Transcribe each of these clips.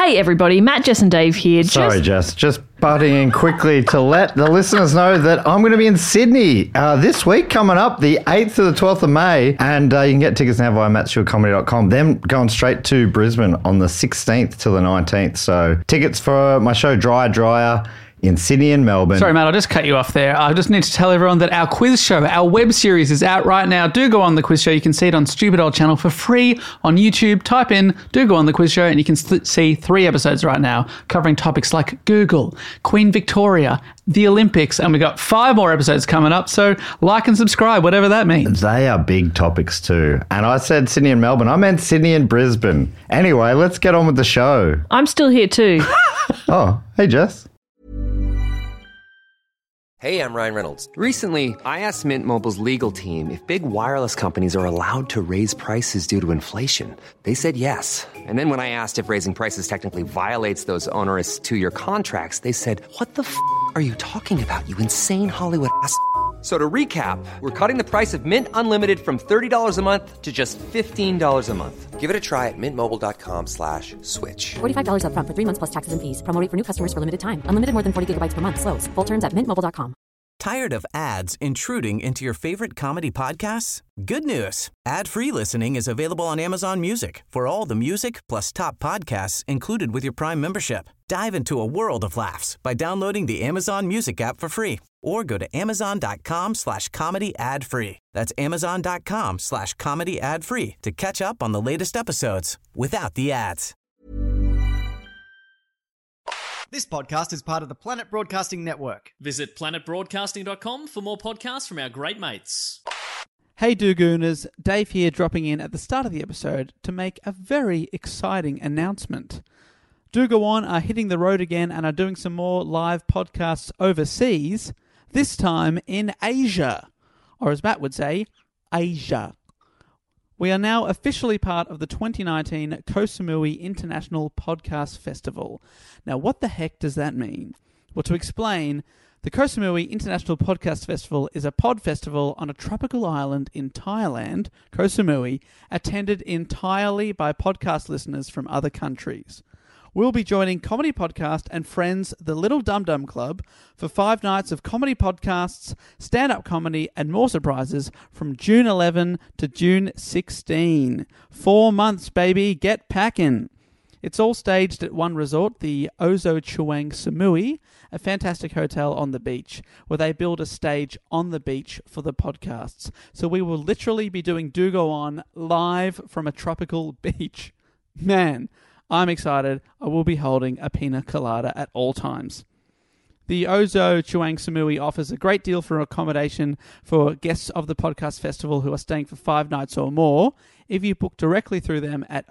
Hey everybody, Matt, Jess and Dave here. Sorry, Jess, just butting in quickly to let the listeners know that I'm going to be in Sydney this week coming up, the 8th to the 12th of May, and you can get tickets now via mattstewartcomedy.com. Then going straight to Brisbane on the 16th to the 19th. So tickets for my show Dryer in Sydney and Melbourne. Sorry, Matt, I'll just cut you off there. I just need to tell everyone that our quiz show, our web series is out right now. Do go on the quiz show. You can see it on Stupid Old Channel for free on YouTube. Type in, do go on the quiz show, and you can see 3 episodes right now covering topics like Google, Queen Victoria, the Olympics, and we've got 5 more episodes coming up. So like and subscribe, whatever that means. They are big topics too. And I said Sydney and Melbourne. I meant Sydney and Brisbane. Anyway, let's get on with the show. I'm still here too. Oh, hey, Jess. Hey, I'm Ryan Reynolds. Recently, I asked Mint Mobile's legal team if big wireless companies are allowed to raise prices due to inflation. They said yes. And then when I asked if raising prices technically violates those onerous 2-year contracts, they said, "What the f*** are you talking about, you insane Hollywood ass?" So to recap, we're cutting the price of Mint Unlimited from $30 a month to just $15 a month. Give it a try at mintmobile.com/switch. $45 up front for 3 months plus taxes and fees. Promo rate for new customers for limited time. Unlimited more than 40 gigabytes per month. Slows full terms at mintmobile.com. Tired of ads intruding into your favorite comedy podcasts? Good news. Ad-free listening is available on Amazon Music for all the music plus top podcasts included with your Prime membership. Dive into a world of laughs by downloading the Amazon Music app for free or go to amazon.com/comedy ad-free. That's amazon.com/comedy ad-free to catch up on the latest episodes without the ads. This podcast is part of the Planet Broadcasting Network. Visit planetbroadcasting.com for more podcasts from our great mates. Hey Do-Gooners, Dave here dropping in at the start of the episode to make a very exciting announcement. Do Go On are hitting the road again and are doing some more live podcasts overseas, this time in Asia, or as Matt would say, Asia. We are now officially part of the 2019 Koh Samui International Podcast Festival. Now, what the heck does that mean? Well, to explain, the Koh Samui International Podcast Festival is a pod festival on a tropical island in Thailand, Koh Samui, attended entirely by podcast listeners from other countries. We'll be joining comedy podcast and friends The Little Dum Dum Club for 5 nights of comedy podcasts, stand-up comedy, and more surprises from June 11 to June 16. 4 months, baby. Get packing. It's all staged at one resort, the Ozo Chuang Samui, a fantastic hotel on the beach, where they build a stage on the beach for the podcasts. So we will literally be doing Do Go On live from a tropical beach. Man, I'm excited. I will be holding a pina colada at all times. The Ozo Chuang Samui offers a great deal for accommodation for guests of the podcast festival who are staying for 5 nights or more if you book directly through them at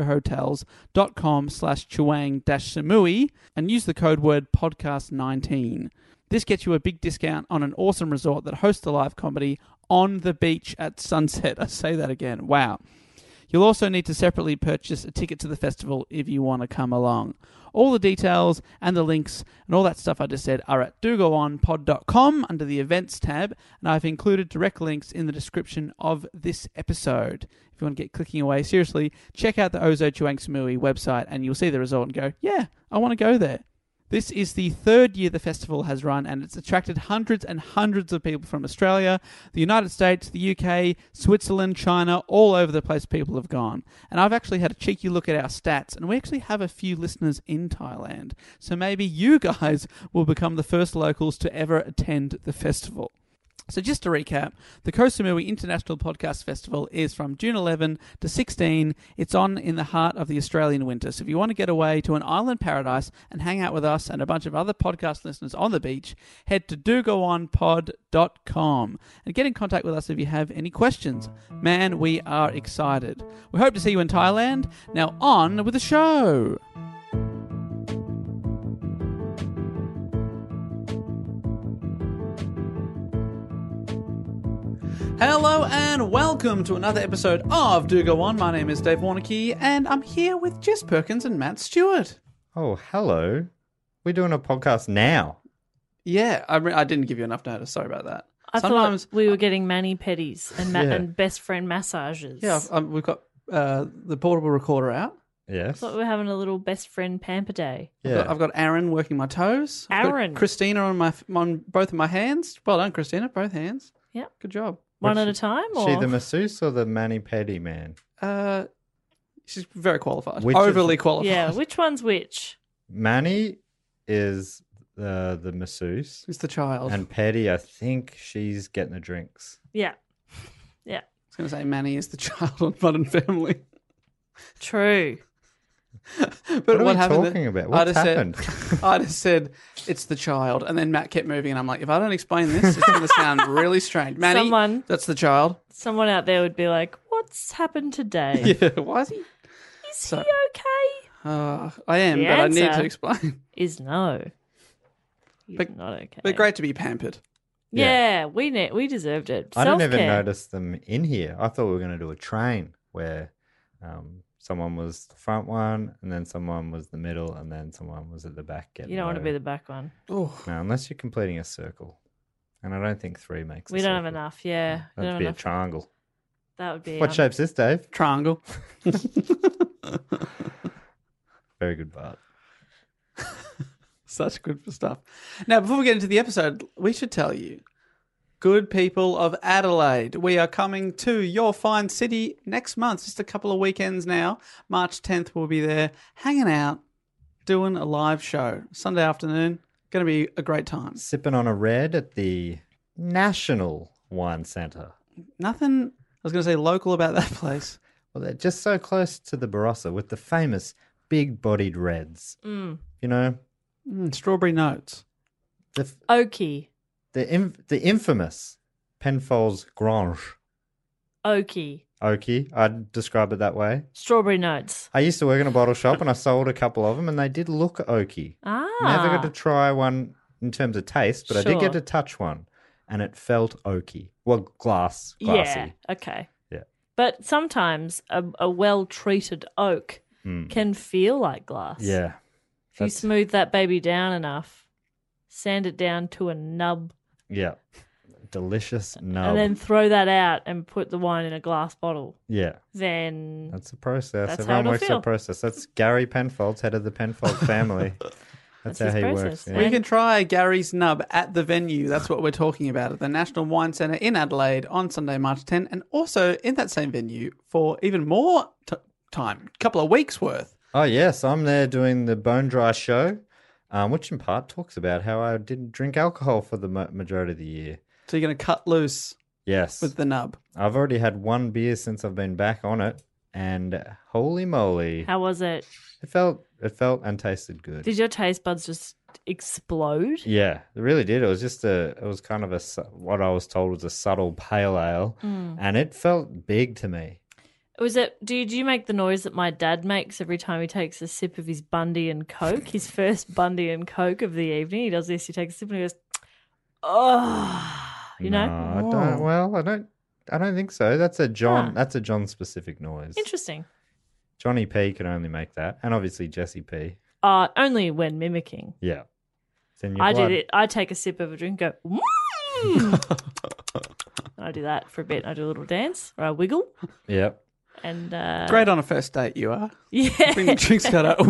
ozohotels.com/chuang-samui and use the code word podcast19. This gets you a big discount on an awesome resort that hosts the live comedy on the beach at sunset. I say that again. Wow. You'll also need to separately purchase a ticket to the festival if you want to come along. All the details and the links and all that stuff I just said are at dogoonpod.com under the events tab, and I've included direct links in the description of this episode. If you want to get clicking away, seriously, check out the Ozo Chuang Samui website and you'll see the result and go, yeah, I want to go there. This is the 3rd year the festival has run, and it's attracted hundreds and hundreds of people from Australia, the United States, the UK, Switzerland, China, all over the place people have gone. And I've actually had a cheeky look at our stats, and we actually have a few listeners in Thailand. So maybe you guys will become the first locals to ever attend the festival. So just to recap, the Koh Samui International Podcast Festival is from June 11 to 16. It's on in the heart of the Australian winter. So if you want to get away to an island paradise and hang out with us and a bunch of other podcast listeners on the beach, head to dogoonpod.com and get in contact with us if you have any questions. Man, we are excited. We hope to see you in Thailand. Now on with the show. Hello and welcome to another episode of Do Go On. My name is Dave Warnocky and I'm here with Jess Perkins and Matt Stewart. Oh, hello. We're doing a podcast now. Yeah, I didn't give you enough notice. Sorry about that. I thought we were getting mani-pedis and, and best friend massages. Yeah, we've got the portable recorder out. Yes. Thought we were having a little best friend pamper day. Yeah. I've got Aaron working my toes. I've got Aaron. Christina on both of my hands. Well done, Christina. Both hands. Yep. Good job. One at a time? Is Or? she the masseuse or the mani-pedi man? She's very qualified. Which is- Overly qualified. Yeah, which one's which? Manny is the masseuse. Who's the child? And Petty, I think she's getting the drinks. Yeah. Yeah. I was going to say Manny is the child on Modern Family. True. But What are we happened? talking about? I What's just happened? I just said it's the child, and then Matt kept moving, and I'm like, if I don't explain this, it's going to sound really strange. Manny, Someone- that's the child. Someone out there would be like, what's happened today? Yeah, why is he? Is he okay? I am, The but I need answer- to explain. Is no. He's But- not okay. But great to be pampered. Yeah, we deserved it. I didn't Self-care. even notice them in here. I thought we were going to do a train where someone was the front one, and then someone was the middle, and then someone was at the back. You don't want to be the back one. Oh, No, unless you're completing a circle. And I don't think 3 makes a We don't have circle. enough, yeah. We don't That'd be a have enough. triangle. That would be What shape's this, Dave? triangle. Very good part. Such good stuff. Now, before we get into the episode, we should tell you, good people of Adelaide, we are coming to your fine city next month. Just a couple of weekends now. March 10th, we'll be there hanging out, doing a live show. Sunday afternoon. Going to be a great time. Sipping on a red at the National Wine Centre. Nothing, I was going to say local about that place. Well, they're just so close to the Barossa with the famous big-bodied reds. You know, Strawberry notes. the Oaky. the infamous Penfolds Grange Oaky. Oaky. I'd describe it that way. Strawberry notes. I used to work in a bottle shop and I sold a couple of them and they did look oaky. Ah. Never got to try one in terms of taste, but I did Sure. get to touch one and it felt oaky. Well, glassy. Yeah, okay. Yeah. But sometimes a well-treated oak can feel like glass. Yeah. If you That's- smooth that baby down enough, sand it down to a nub, Yeah. Delicious nub. and then throw that out and put the wine in a glass bottle, Yeah. then That's a process. That's how Everyone it'll works feel. that process. That's Gary Penfolds, head of the Penfold family. That's how his he process. works. Well, Yeah. you can try Gary's Nub at the venue. That's what we're talking about at the National Wine Centre in Adelaide on Sunday, March 10, and also in that same venue for even more time, a couple of weeks worth. Oh, yes. I'm there doing the Bone Dry show, which in part talks about how I didn't drink alcohol for the majority of the year. So you're going to cut loose Yes. with the nub. I've already had one beer since I've been back on it, and holy moly, how was it? it felt and tasted good. Did your taste buds just explode? Yeah, it really did. It was just it was kind of what I was told was a subtle pale ale, and it felt big to me. Was it? Do you make the noise that my dad makes every time he takes a sip of his Bundy and Coke? His first Bundy and Coke of the evening. He does this. He takes a sip and he goes, "Oh," you know. No, I don't. Well, I don't think so. That's a John. Ah. That's a John specific noise. Interesting. Johnny P can only make that, and obviously Jesse P. Only when mimicking. Yeah, it's in your I blood. did it. I take a sip of a drink, go, and I do that for a bit. I do a little dance, or I wiggle, Yep. and Great on a first date, you are. yeah. Bring the drinks cut out.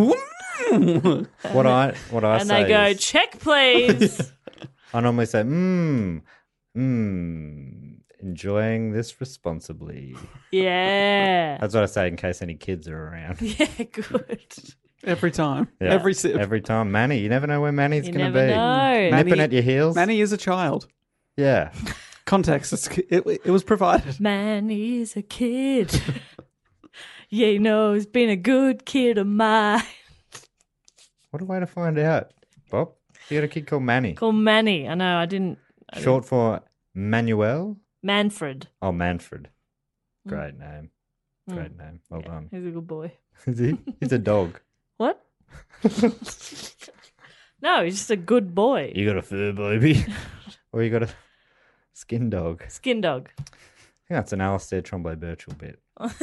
What I And say they go, is, check, please. I normally say, enjoying this responsibly. Yeah. That's what I say in case any kids are around. Yeah, good. Every time. Yeah. Every sip. Every time. Manny, you never know where Manny's You going to never be. know. Nipping at your heels. Manny is a child. Yeah. Context. It was provided. Man, he's a kid. Yeah, you know, he's been a good kid of mine. What a way to find out. Bob, you got a kid called Manny. Called Manny. I know, I didn't. Short for Manuel? Manfred. Oh, Manfred. Great name. Great name. Well done. He's a good boy. Is he? He's a dog. What? No, he's just a good boy. You got a fur baby. Or you got a skin dog. Skin dog. I think that's an Alistair Tremblay Birchall bit.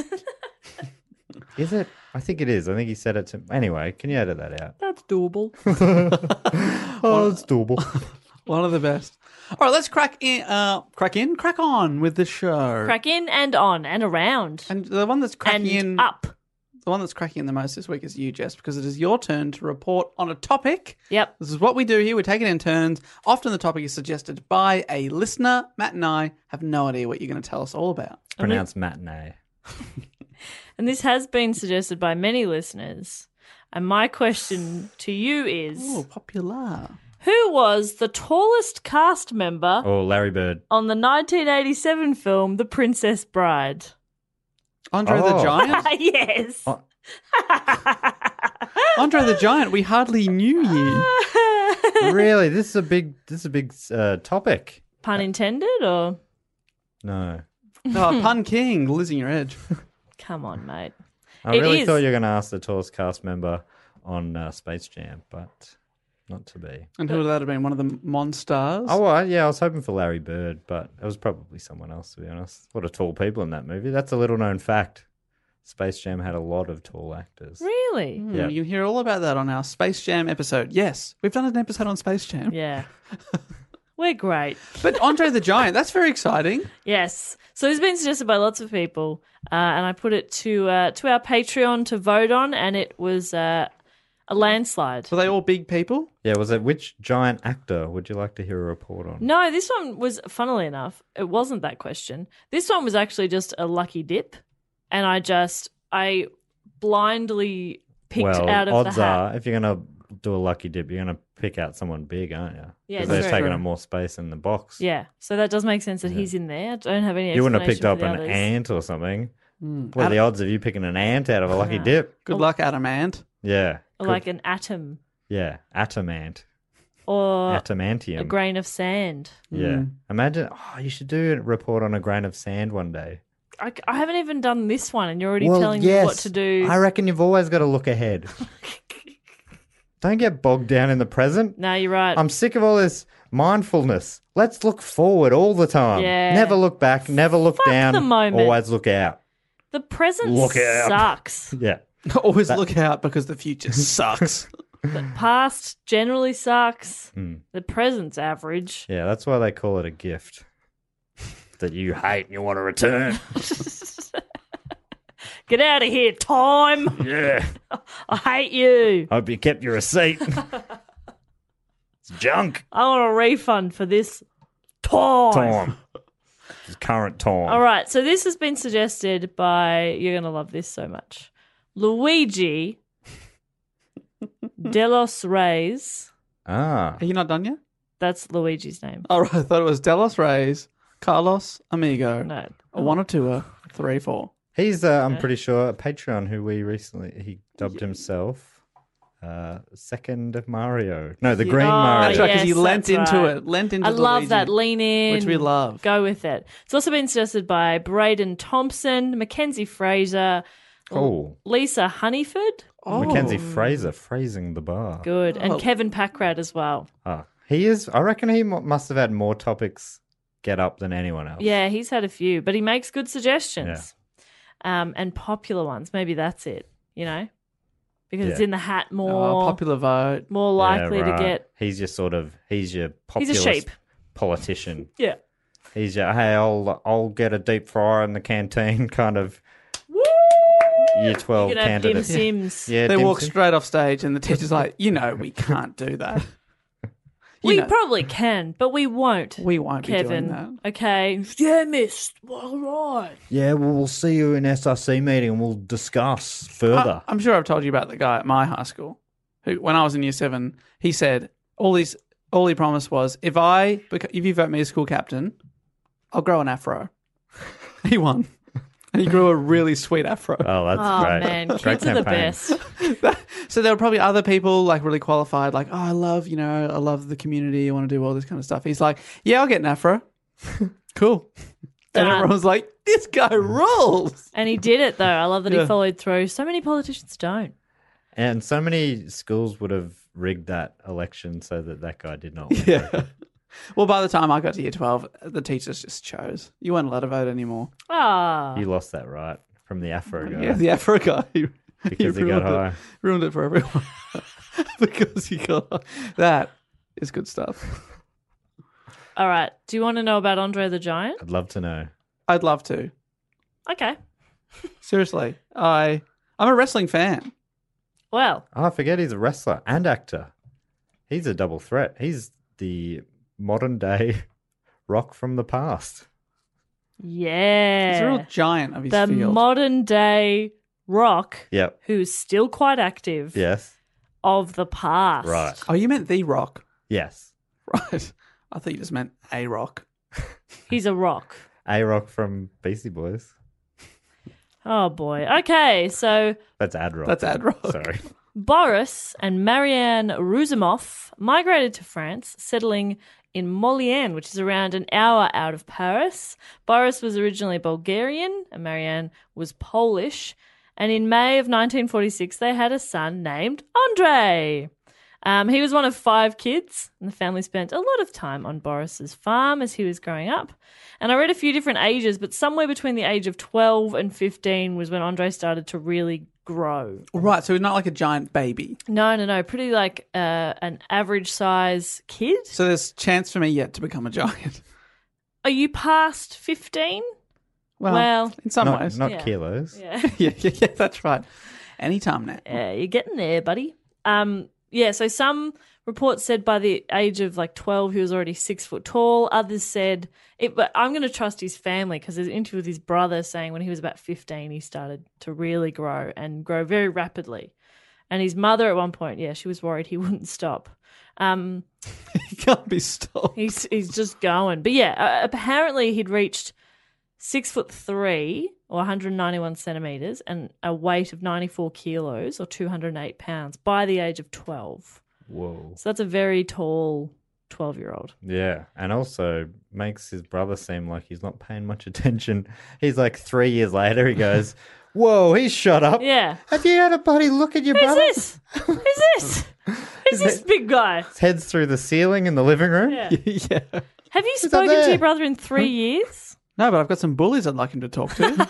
Is it? I think it is. I think he said it to... Anyway, can you edit that out? That's doable. Oh, it's doable. One of the best. All right, let's crack on with the show. Crack in and on and around And the one that's cracking and in up. The one that's cracking the most this week is you, Jess, because it is your turn to report on a topic. Yep. This is what we do here. We take it in turns. Often the topic is suggested by a listener. Matt and I have no idea what you're going to tell us all about. Pronounced matinee. And this has been suggested by many listeners. And my question to you is, Oh, popular. who was the tallest cast member Oh, Larry Bird. on the 1987 film The Princess Bride? Andre the Giant? Yes. Oh. Andre the Giant, we hardly knew you. Really? This is a big topic. Pun intended, or No. Oh, Pun King, losing your edge. come on, mate. I It really is. thought you were going to ask the tallest cast member on Space Jam, but not to be. And who would that have been? One of the Monstars? Oh, well, yeah, I was hoping for Larry Bird, but it was probably someone else, to be honest. What a tall people in that movie. That's a little-known fact. Space Jam had a lot of tall actors. Really? Yeah. You hear all about that on our Space Jam episode. Yes, we've done an episode on Space Jam. Yeah. We're great. But Andre the Giant, that's very exciting. Yes. So it's been suggested by lots of people, and I put it to our Patreon to vote on, and it was a landslide. Were they all big people? Yeah, was it which giant actor would you like to hear a report on? No, this one was, funnily enough, it wasn't that question. This one was actually just a lucky dip, and I blindly picked well, out of odds the hat. are, if you're going to do a lucky dip, you're going to pick out someone big, aren't you? Yeah, Because they're true. taking up more space in the box. Yeah, so that does make sense that he's in there. I don't have any You wouldn't have picked explanation up for the an others. ant or something. What are the odds of you picking an ant out of a lucky dip? Good luck, Adam Ant. Yeah. Or like an atom Yeah, atomant. or Atomantium. a grain of sand. Yeah. Imagine, you should do a report on a grain of sand one day. I haven't even done this one, and you're already telling me what to do. I reckon you've always got to look ahead. Don't get bogged down in the present. No, you're right. I'm sick of all this mindfulness. Let's look forward all the time. Yeah. Never look back, never look Fuck down, the moment. always look out. The present Look out. sucks. Yeah. Always look out because the future sucks. The past generally sucks. Hmm. The present's average. Yeah, that's why they call it a gift that you hate and you want to return. Get out of here, time. Yeah. I hate you. Hope you kept your receipt. It's junk. I want a refund for this time. Time. It's current time. All right, so this has been suggested by, you're going to love this so much, Luigi de los Reyes. Ah. Are you not done yet? That's Luigi's name. All right, I thought it was Delos Reyes, Carlos Amigo. No. A 1 or 2 or 3, 4. He's, I'm pretty sure, a Patreon who he dubbed himself Second Mario. No, the Green Mario. That's right, because he yes, lent that's into right. it. Lent into I the love Luigi, that. Lean in. which we love. Go with it. It's also been suggested by Braden Thompson, Mackenzie Fraser, Cool. Lisa Honeyford. Mackenzie Fraser, phrasing the bar. Good. And Kevin Packrad as well. Ah, he is, I reckon he must have had more topics get up than anyone else. Yeah, he's had a few, but he makes good suggestions. And popular ones. Maybe that's it, you know? Because it's Yeah. in the hat more. Popular vote. More likely Yeah, right. to get. He's your populist sheep. politician. Yeah. He's your, hey, I'll get a deep fryer in the canteen kind of Woo! year 12 You can have Dim candidate. Sims. Yeah, They dim walk sim. straight off stage and the teacher's like, we can't do that. We know. probably can, but we won't. We won't be Kevin. doing that. Okay. Yeah, miss. All right. Yeah, well, we'll see you in SRC meeting and we'll discuss further. I'm sure I've told you about the guy at my high school who, when I was in year 7, he said all he promised was if you vote me as school captain, I'll grow an afro. He won. And he grew a really sweet afro. Oh, that's Oh, great. man. Great Kids are the campaign. best. So there were probably other people like really qualified, like, I love the community. I want to do all this kind of stuff. He's like, yeah, I'll get an afro. Cool. And Done. everyone's like, this guy rules. And he did it, though. I love that he Yeah. followed through. So many politicians don't. And so many schools would have rigged that election so that guy did not win. Yeah. Well, by the time I got to year 12, the teachers just chose. You weren't allowed to vote anymore. Ah. You lost that right from the Afro guy. Yeah, the afro guy. Because he got high. Ruined it for everyone. Because he got that is good stuff. All right. Do you want to know about Andre the Giant? I'd love to know. I'd love to. Okay. Seriously. I I'm a wrestling fan. Well, Oh, I forget he's a wrestler and actor. He's a double threat. He's the modern day Rock from the past. yeah. He's a real giant of his the field. modern day Rock, Yep. who's still quite active, Yes. of the past. Right. Oh, you meant The Rock. Yes. Right. I thought you just meant A Rock. He's a rock. A-Rock from Beastie Boys. Oh, boy. Okay, so That's Ad-Rock. That's Ad-Rock. Sorry. Boris and Marianne Rouzimov migrated to France, settling in Molienne, which is around an hour out of Paris. Boris was originally Bulgarian and Marianne was Polish. And in May of 1946, they had a son named Andrei. He was one of 5 kids, and the family spent a lot of time on Boris's farm as he was growing up. And I read a few different ages, but somewhere between the age of 12 and 15 was when Andrei started to really grow. Right, so he's not like a giant baby. No. Pretty like an average size kid. So there's chance for me yet to become a giant. Are you past 15? Well, in some ways. Not Yeah. kilos. Yeah. yeah, that's right. Anytime now. Yeah, you're getting there, buddy. So some reports said by the age of like 12 he was already 6 foot tall. Others said but I'm going to trust his family because there's an interview with his brother saying when he was about 15 he started to really grow and grow very rapidly. And his mother at one point, she was worried he wouldn't stop. He can't be stopped. He's just going. But apparently he'd reached 6'3" or 191 centimeters and a weight of 94 kilos or 208 pounds by the age of 12. Whoa. So that's a very tall 12-year-old. Yeah, and also makes his brother seem like he's not paying much attention. He's like 3 years later, he goes, whoa, he's shot up. Yeah. Have you had a buddy look at your Who's brother? this? Who's this? Who's this big guy? His head's through the ceiling in the living room. Yeah. Yeah. Have you up spoken to there? your brother in 3 years? No, but I've got some bullies I'd like him to talk to.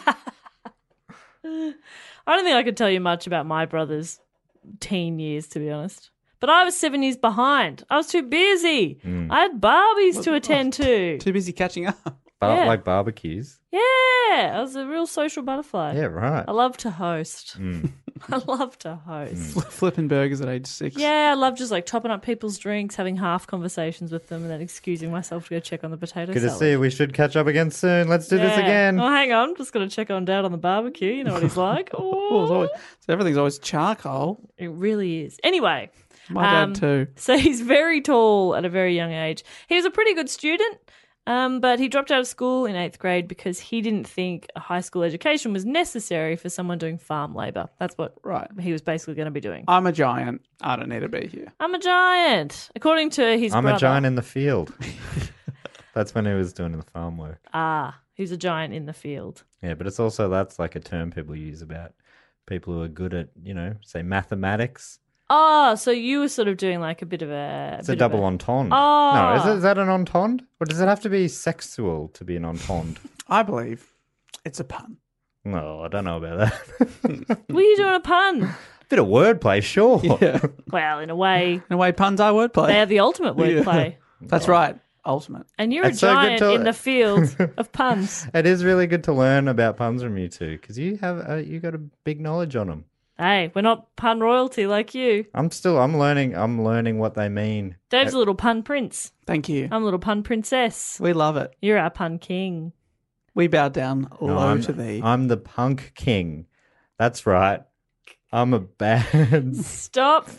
I don't think I could tell you much about my brother's teen years, to be honest. But I was 7 years behind. I was too busy. I had Barbies to attend to. Too busy catching up. Yeah. Like barbecues. Yeah, I was a real social butterfly. Yeah, right. I love to host. I love to host. Flipping burgers at age 6. Yeah, I love just like topping up people's drinks, having half conversations with them, and then excusing myself to go check on the potato Good to salad. see you. We should catch up again soon. Let's do this Yeah. again. Oh, hang on. Just got to check on Dad on the barbecue. You know what he's like. Oh, it's always, so everything's always charcoal. It really is. Anyway. My dad too. So he's very tall at a very young age. He was a pretty good student, but he dropped out of school in 8th grade because he didn't think a high school education was necessary for someone doing farm labour. That's what he was basically going to be doing. I'm a giant. I don't need to be here. I'm a giant. According to his I'm brother. a giant in the field. That's when he was doing the farm work. He's a giant in the field. Yeah, but it's also, that's like a term people use about people who are good at, say mathematics. Oh, so you were sort of doing like a bit of a... It's a double entendre. Oh. No, is that an entendre? Or does it have to be sexual to be an entendre? I believe it's a pun. No, I don't know about that. Were you doing a pun? Bit of wordplay, sure. Yeah. Well, in a way, Puns are wordplay. they are the ultimate wordplay. That's right. Ultimate. And you're It's a so good giant to- in the field of puns. It is really good to learn about puns from you two, because you have you got a big knowledge on them. Hey, we're not pun royalty like you. I'm learning what they mean. Dave's a little pun prince. Thank you. I'm a little pun princess. We love it. You're our pun king. We bow down No, low I'm, to thee. I'm the punk king. That's right. I'm a bad. Stop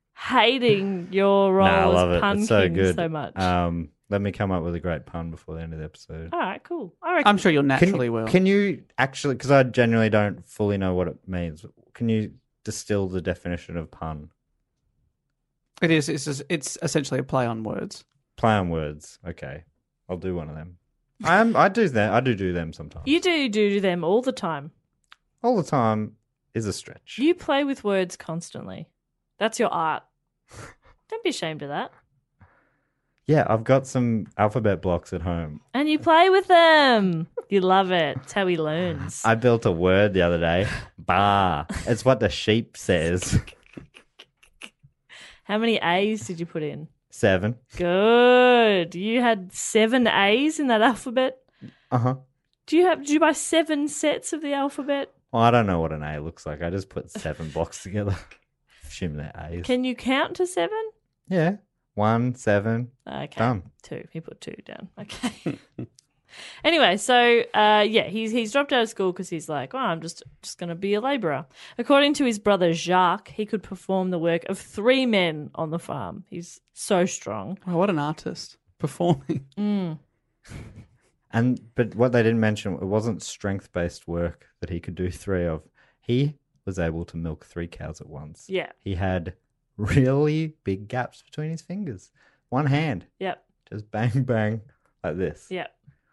hating your role Nah, I love as it. pun It's so king good. so much. Let me come up with a great pun before the end of the episode. All right, cool. I reckon. I'm sure you'll naturally will. Can you actually, because I genuinely don't fully know what it means, can you distill the definition of pun? It is. It's essentially a play on words. Play on words. Okay. I'll do one of them. I do them sometimes. You do them all the time. All the time is a stretch. You play with words constantly. That's your art. Don't be ashamed of that. Yeah, I've got some alphabet blocks at home. And you play with them. You love it. It's how he learns. I built a word the other day. Bar. It's what the sheep says. How many A's did you put in? 7. Good. You had 7 A's in that alphabet. Uh-huh. Did you buy 7 sets of the alphabet? Well, I don't know what an A looks like. I just put 7 blocks together. Assume they're A's. Can you count to 7? Yeah. 1, 7. Okay. Done. 2. He put 2 down. Okay. Anyway, so he's dropped out of school because he's like, oh, I'm just going to be a labourer. According to his brother Jacques, he could perform the work of 3 men on the farm. He's so strong. Oh, what an artist performing. But what they didn't mention, it wasn't strength-based work that he could do 3 of. He was able to milk 3 cows at once. Yeah. He had really big gaps between his fingers. One hand. Yep. Just bang, bang, like this. Yep.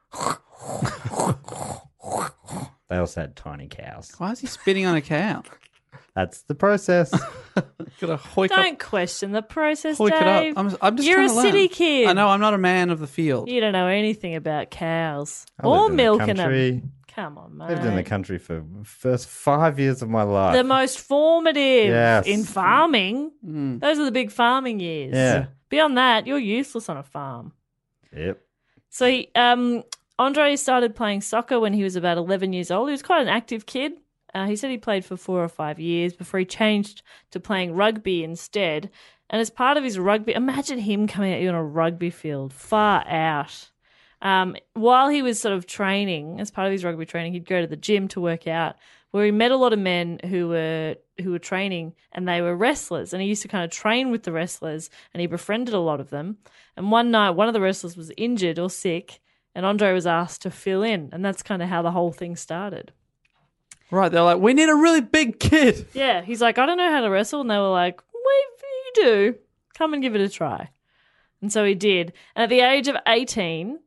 They also had tiny cows. Why is he spitting on a cow? That's the process. Gotta hoik Don't up. question the process, Hoik Dave. it up. I'm just You're trying a to learn. city kid. I know, I'm not a man of the field. You don't know anything about cows I or lived in the milking country. them. Come on, mate. Lived in the country for the first 5 years of my life. The most formative Yes. in farming. Those are the big farming years. Yeah. Beyond that, you're useless on a farm. Yep. So Andre started playing soccer when he was about 11 years old. He was quite an active kid. He said he played for 4 or 5 years before he changed to playing rugby instead. And as part of his rugby, imagine him coming at you on a rugby field, far out. While he was sort of training, as part of his rugby training, he'd go to the gym to work out, where he met a lot of men who were training, and they were wrestlers. And he used to kind of train with the wrestlers, and he befriended a lot of them. And one night, one of the wrestlers was injured or sick, and Andre was asked to fill in, and that's kind of how the whole thing started. Right, they're like, we need a really big kid. Yeah, he's like, I don't know how to wrestle, and they were like, you do. Come and give it a try. And so he did. And at the age of 18,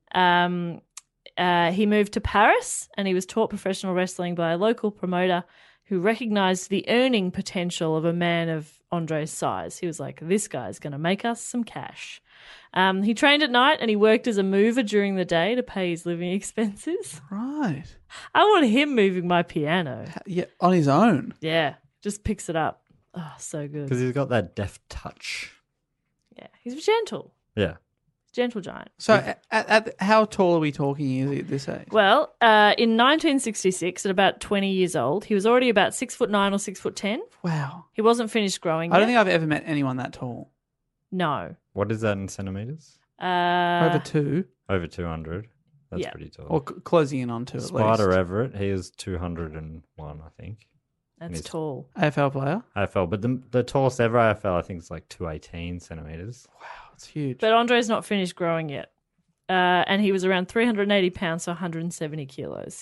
he moved to Paris, and he was taught professional wrestling by a local promoter who recognized the earning potential of a man of Andre's size. He was like, this guy's going to make us some cash. He trained at night, and he worked as a mover during the day to pay his living expenses. Right. I want him moving my piano. Yeah, on his own. Yeah, just picks it up. Oh, so good. Because he's got that deft touch. Yeah, he's gentle. Yeah. Gentle giant. So at how tall are we talking is he at this age? Well, in 1966, at about 20 years old, he was already about 6'9" or 6'10". Wow. He wasn't finished growing I don't yet. think I've ever met anyone that tall. No. What is that in centimetres? Over 2. Over 200. That's yeah. pretty tall. Or closing in on 2 at least. Spider Everett, he is 201, I think. That's tall. AFL player? AFL, but the tallest ever AFL, I think, is like 218 centimetres. Wow, it's huge. But Andre's not finished growing yet. And he was around 380 pounds, so 170 kilos.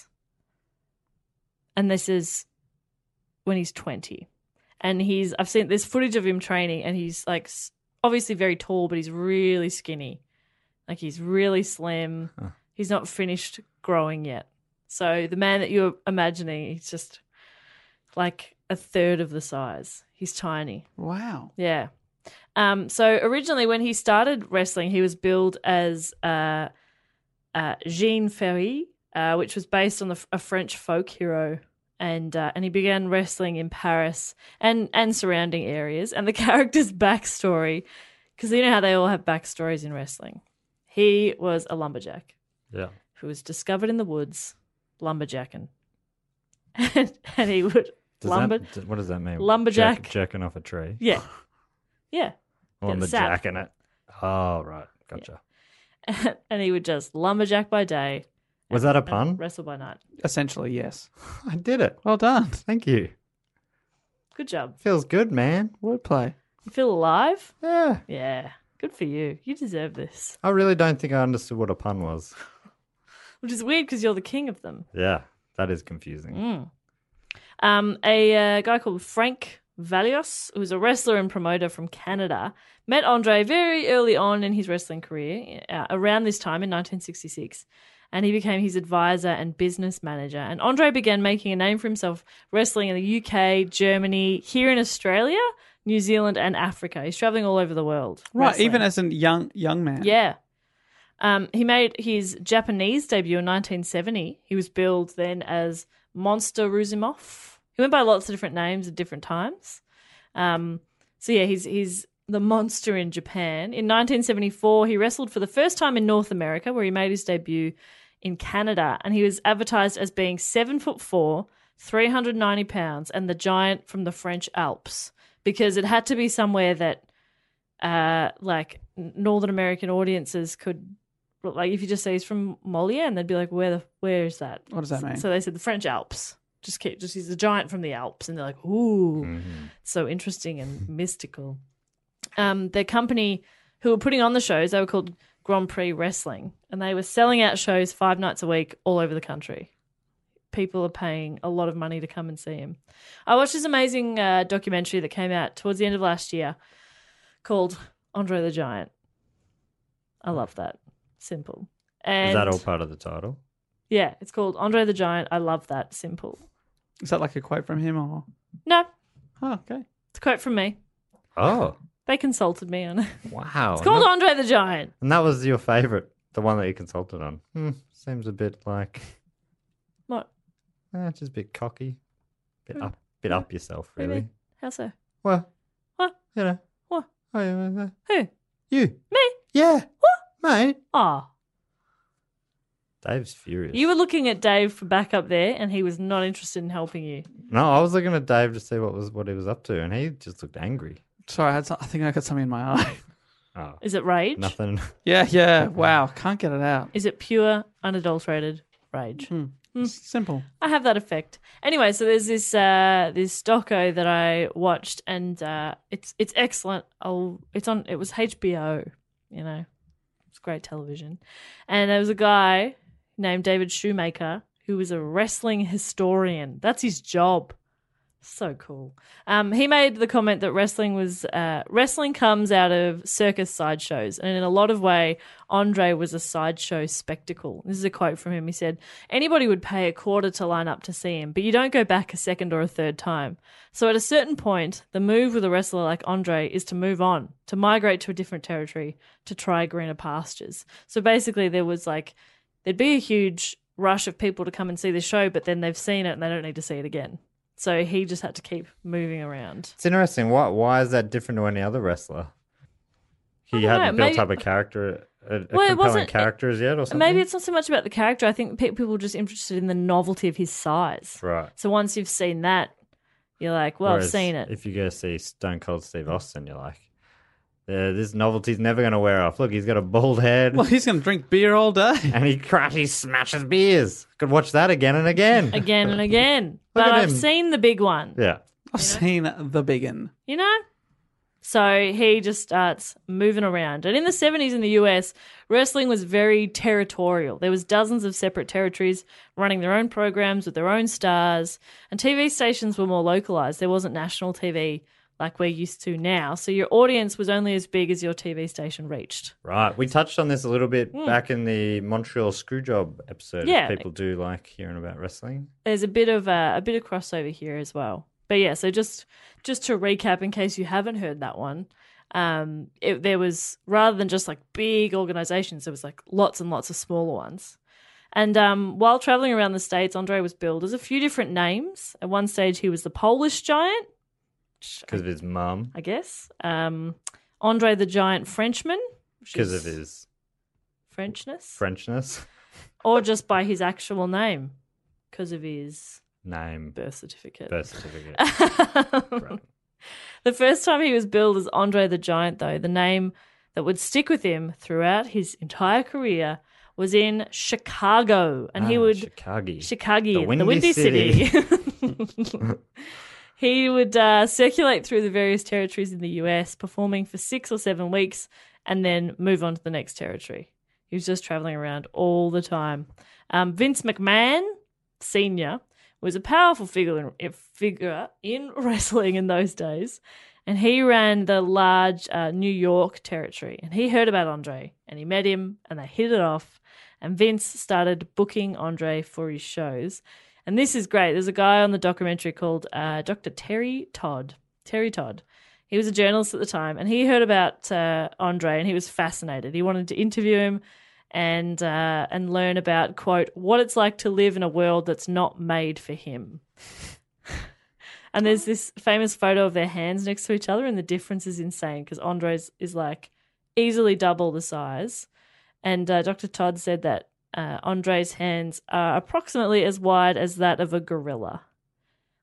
And this is when he's 20. And I've seen this footage of him training, and he's like obviously very tall, but he's really skinny. Like he's really slim. Huh. He's not finished growing yet. So the man that you're imagining, he's just like a third of the size. He's tiny. Wow. Yeah. So originally when he started wrestling, he was billed as Jean Ferry, which was based on a French folk hero. And he began wrestling in Paris and surrounding areas. And the character's backstory, because you know how they all have backstories in wrestling. He was a lumberjack. Yeah. Who was discovered in the woods lumberjacking. and he would What does that mean? Lumberjack. Jerking off a tree? Yeah. Yeah. Lumberjacking it. Oh, right. Gotcha. Yeah. And he would just lumberjack by day. Was that a and pun? wrestle by night. Essentially, yes. I did it. Well done. Thank you. Good job. Feels good, man. Wordplay. You feel alive? Yeah. Yeah. Good for you. You deserve this. I really don't think I understood what a pun was. Which is weird because you're the king of them. Yeah, that is confusing. A guy called Frank Valios, who's a wrestler and promoter from Canada, met Andre very early on in his wrestling career, around this time in 1966, and he became his advisor and business manager. And Andre began making a name for himself wrestling in the UK, Germany, here in Australia, New Zealand, and Africa. He's traveling all over the world. Right, wrestling. even as a young man. Yeah. He made his Japanese debut in 1970. He was billed then as Monster Ruzimov. He went by lots of different names at different times. He's the monster in Japan. In 1974, he wrestled for the first time in North America, where he made his debut in Canada, and he was advertised as being 7'4", 390 pounds, and the giant from the French Alps, because it had to be somewhere that like Northern American audiences could, like if you just say he's from Molière, and they'd be like, where is that? What does that mean? So they said the French Alps. Just he's the giant from the Alps, and they're like, ooh, so interesting and mystical. Their company who were putting on the shows, they were called Grand Prix Wrestling, and they were selling out shows 5 nights a week all over the country. People are paying a lot of money to come and see him. I watched this amazing documentary that came out towards the end of last year called Andre the Giant. I love that. Simple. And Is that all part of the title? yeah, it's called Andre the Giant. I love that. Simple. Is that like a quote from him or? No, Oh, okay. it's a quote from me. Oh, They consulted me on it. wow. It's called Andre the Giant. And that was your favourite, the one that you consulted on. Seems a bit like, What? just a bit cocky. Bit up yourself, What do you really. mean? How so? Well, What? you know. What? Oh, yeah, Who? you. Me? Yeah. What? Mate. Ah. Dave's furious. You were looking at Dave for backup there, and he was not interested in helping you. No, I was looking at Dave to see what he was up to, and he just looked angry. Sorry, I think I got something in my eye. Oh, Is it rage? nothing. Yeah. Wow, can't get it out. Is it pure, unadulterated rage? Simple. I have that effect. Anyway, so there's this doco that I watched, and it's excellent. It was HBO, you know. It's great television. And there was a guy named David Shoemaker who was a wrestling historian. That's his job. So cool. He made the comment that wrestling comes out of circus sideshows, and in a lot of way, Andre was a sideshow spectacle. This is a quote from him. He said, "Anybody would pay a quarter to line up to see him, but you don't go back a second or a third time. So at a certain point, the move with a wrestler like Andre is to move on, to migrate to a different territory, to try greener pastures." So basically, there'd be a huge rush of people to come and see the show, but then they've seen it and they don't need to see it again. So he just had to keep moving around. It's interesting. Why is that different to any other wrestler? He hadn't built up a character, a compelling character as yet, or something? Maybe it's not so much about the character. I think people were just interested in the novelty of his size. Right. So once you've seen that, you're like, well, Whereas I've seen it. If you go see Stone Cold Steve Austin, you're like, this novelty's never going to wear off. Look, he's got a bald head. Well, he's going to drink beer all day. And he smashes beers. Could watch that again and again. Again and again. Look But at I've him. seen the big one, Yeah. I've seen the biggin. you know? So he just starts moving around. And in the 70s in the US, wrestling was very territorial. There was dozens of separate territories running their own programs with their own stars, and TV stations were more localized. There wasn't national TV like we're used to now. So your audience was only as big as your TV station reached. Right. We touched on this a little bit back in the Montreal Screwjob episode. Yeah. People do like hearing about wrestling. There's a bit of crossover here as well. But yeah, so just to recap, in case you haven't heard that one, there was, rather than just like big organizations, there was like lots and lots of smaller ones. And while traveling around the States, Andre was billed as a few different names. At one stage, he was the Polish Giant, Because of his mum. I guess. Andre the Giant Frenchman. Because of his Frenchness. Frenchness. Or just by his actual name, because of his Name. birth certificate. Birth certificate. Right. The first time he was billed as Andre the Giant, though, the name that would stick with him throughout his entire career was in Chicago. And he would... Chicago. The Windy City. He would circulate through the various territories in the US, performing for 6 or 7 weeks, and then move on to the next territory. He was just traveling around all the time. Vince McMahon, Sr., was a powerful figure in wrestling in those days, and he ran the large New York territory. And he heard about Andre, and he met him, and they hit it off. And Vince started booking Andre for his shows. And this is great. There's a guy on the documentary called Dr. Terry Todd. Terry Todd. He was a journalist at the time, and he heard about Andre, and he was fascinated. He wanted to interview him and learn about, quote, what it's like to live in a world that's not made for him. And there's this famous photo of their hands next to each other, and the difference is insane because Andre's is like easily double the size. And Dr. Todd said that Andre's hands are approximately as wide as that of a gorilla.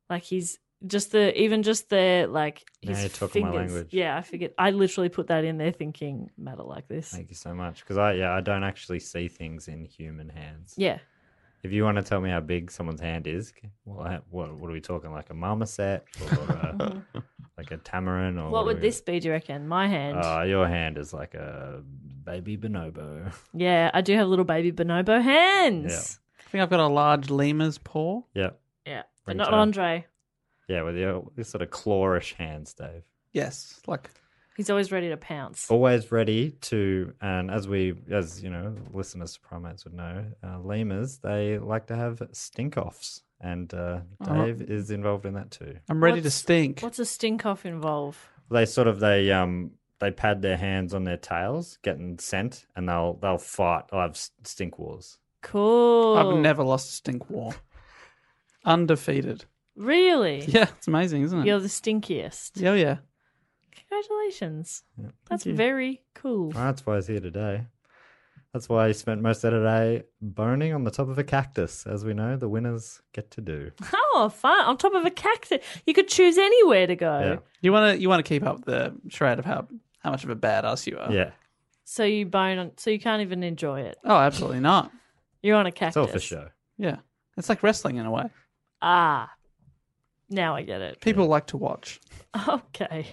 Like he's just the like his Now you're talking my fingers. language. Yeah, I forget. I literally put that in there thinking matter like this. Thank you so much. Because I don't actually see things in human hands. Yeah. If you want to tell me how big someone's hand is, well, what are we talking? Like a marmoset or like a tamarin? Or What would this be, do you reckon? My hand. Your hand is like a baby bonobo. Yeah, I do have little baby bonobo hands. Yeah. I think I've got a large lemur's paw. Yeah. Yeah. But Ring not tail. Andre. Yeah, with your sort of clawish hands, Dave. Yes, like He's always ready to pounce. Always ready to, and as you know, listeners to primates would know, lemurs, they like to have stink-offs. And Dave is involved in that too. I'm ready to stink. What's a stink off involve? They pad their hands on their tails, getting scent, and they'll fight. They'll have stink wars. Cool. I've never lost a stink war. Undefeated. Really? Yeah, it's amazing, isn't it? You're the stinkiest. Yeah, yeah. Congratulations. That's you. very cool. Well, that's why he's here today. That's why he spent most of the day boning on the top of a cactus, as we know the winners get to do. Oh, fun. On top of a cactus. You could choose anywhere to go. Yeah. You want to keep up the charade of how much of a badass you are. Yeah. So you bone on, so you can't even enjoy it. Oh, absolutely not. You're on a It's cactus. all for show. Yeah. It's like wrestling in a way. Ah. Now I get it. People like to watch. Okay.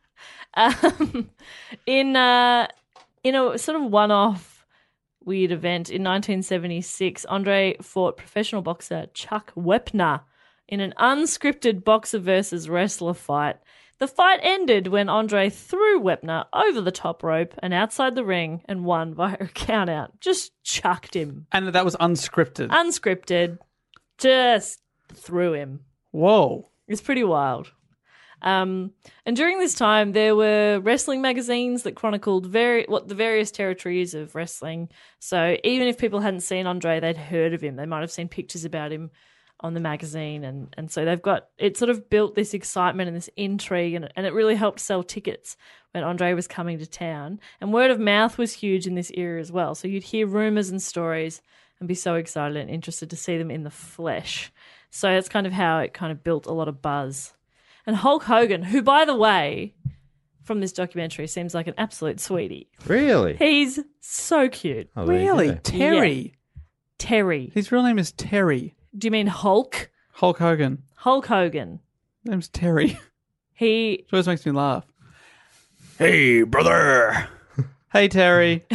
In a sort of one-off weird event in 1976, Andre fought professional boxer Chuck Wepner in an unscripted boxer versus wrestler fight. The fight ended when Andre threw Wepner over the top rope and outside the ring and won via a countout. Just chucked him. And that was unscripted. Unscripted. Just threw him. Whoa. It's pretty wild. And during this time, there were wrestling magazines that chronicled the various territories of wrestling. So even if people hadn't seen Andre, they'd heard of him. They might have seen pictures about him on the magazine. And so it sort of built this excitement and this intrigue, and it really helped sell tickets when Andre was coming to town. And word of mouth was huge in this era as well. So you'd hear rumors and stories and be so excited and interested to see them in the flesh. So that's kind of how it kind of built a lot of buzz. And Hulk Hogan, who, by the way, from this documentary, seems like an absolute sweetie. Really? He's so cute. Oh, there you Really? go. Terry? Terry. His real name is Terry. Do you mean Hulk? Hulk Hogan. Hulk Hogan. His name's Terry. He It always makes me laugh. Hey, brother. Hey, Terry.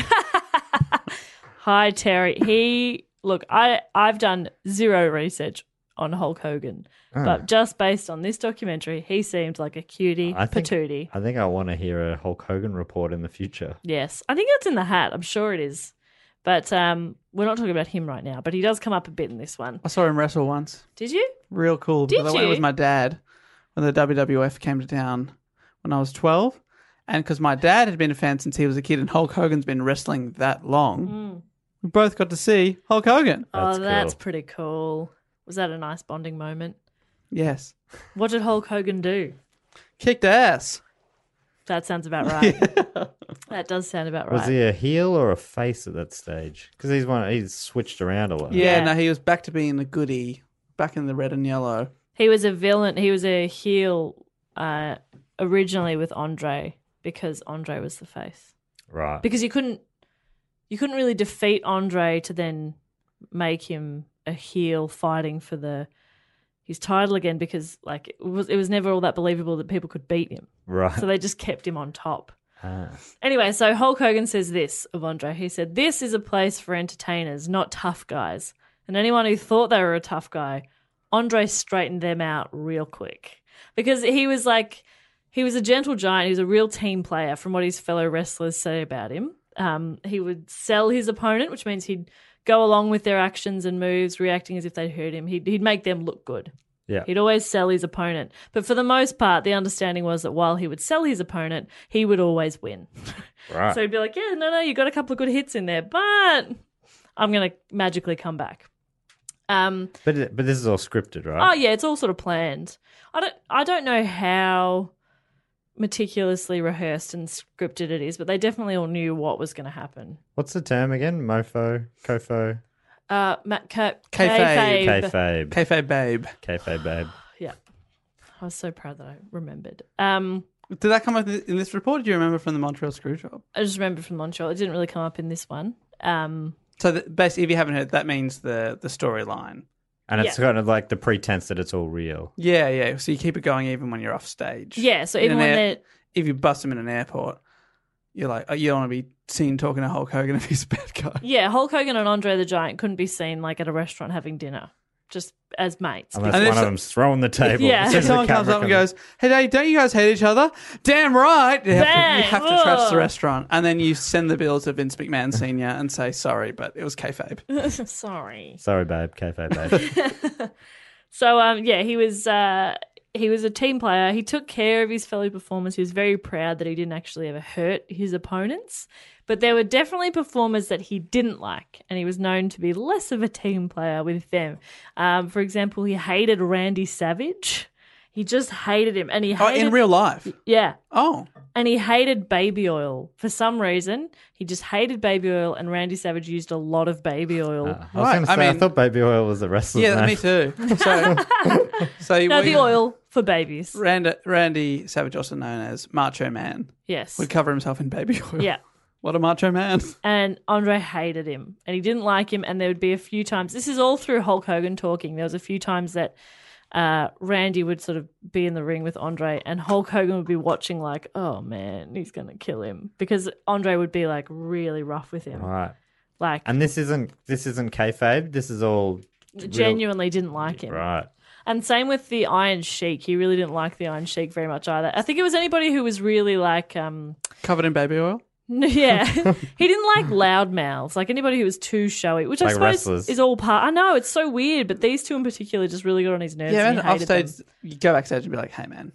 Hi, Terry. I've done zero research on Hulk Hogan, but just based on this documentary, he seemed like a cutie patootie. I think I want to hear a Hulk Hogan report in the future. Yes, I think it's in the hat. I'm sure it is, but we're not talking about him right now. But he does come up a bit in this one. I saw him wrestle once. Did you? Real cool. Did By the way, it you? was my dad when the WWF came to town when I was 12. And because my dad had been a fan since he was a kid and Hulk Hogan's been wrestling that long, we both got to see Hulk Hogan. That's cool. pretty cool. Was that a nice bonding moment? Yes. What did Hulk Hogan do? Kicked ass. That sounds about right. That does sound about right. Was he a heel or a face at that stage? Because he's switched around a lot. Yeah, Yeah. no, he was back to being a goodie, back in the red and yellow. He was a villain. He was a heel originally with Andre because Andre was the face. Right. Because you couldn't really defeat Andre to then make him a heel fighting for his title again, because like it was never all that believable that people could beat him. Right. So they just kept him on top. Ah. Anyway, so Hulk Hogan says this of Andre. He said, "This is a place for entertainers, not tough guys. And anyone who thought they were a tough guy, Andre straightened them out real quick." Because he was a gentle giant. He was a real team player from what his fellow wrestlers say about him. He would sell his opponent, which means he'd go along with their actions and moves, reacting as if they'd hurt him. He'd make them look good. Yeah. He'd always sell his opponent. But for the most part, the understanding was that while he would sell his opponent, he would always win. Right. So he'd be like, yeah, no, you got a couple of good hits in there, but I'm going to magically come back. But this is all scripted, right? Oh, yeah, it's all sort of planned. I don't know how meticulously rehearsed and scripted it is, but they definitely all knew what was going to happen. What's the term again? Mofo? Kayfabe. Kayfabe. Kayfabe. Kayfabe babe. Kayfabe babe. Yeah. I was so proud that I remembered. Did that come up in this report? Or do you remember from the Montreal Screwjob? I just remember from Montreal. It didn't really come up in this one. So basically, if you haven't heard, that means the storyline. And it's kind of like the pretense that it's all real. Yeah. So you keep it going even when you're off stage. Yeah, so even when if you bust him in an airport, you're like, you don't want to be seen talking to Hulk Hogan if he's a bad guy. Yeah, Hulk Hogan and Andre the Giant couldn't be seen like at a restaurant having dinner, just as mates. Unless one of them's throwing the table. Yeah. So someone comes up and goes, hey, don't you guys hate each other? Damn right. You have to trash the restaurant. And then you send the bill to Vince McMahon Sr. and say, sorry, but it was kayfabe. Sorry. Sorry, babe. Kayfabe, babe. So, he was a team player. He took care of his fellow performers. He was very proud that he didn't actually ever hurt his opponents. But there were definitely performers that he didn't like, and he was known to be less of a team player with them. For example, he hated Randy Savage. He just hated him. And he hated, in real life? Yeah. Oh. And he hated baby oil. For some reason, he just hated baby oil, and Randy Savage used a lot say, I thought baby oil was a wrestler's name. Me too. So no, the oil for babies. Randy Savage, also known as Macho Man, Yes. would cover himself in baby oil. Yeah. What a macho man. And Andre hated him, and he didn't like him, and there would be a few times, this is all through Hulk Hogan talking, there was a few times that Randy would sort of be in the ring with Andre, and Hulk Hogan would be watching like, oh man, he's going to kill him, because Andre would be like really rough with him. Right. Like, and this isn't kayfabe. This is all genuinely didn't like him. Right. And same with the Iron Sheik. He really didn't like the Iron Sheik very much either. I think it was anybody who was really like covered in baby oil. Yeah, he didn't like loudmouths, like anybody who was too showy, which like I suppose wrestlers. is all part. I know, it's so weird, but these two in particular just really got on his nerves. Yeah, and and he off hated stage, them. you go backstage and be like, hey man,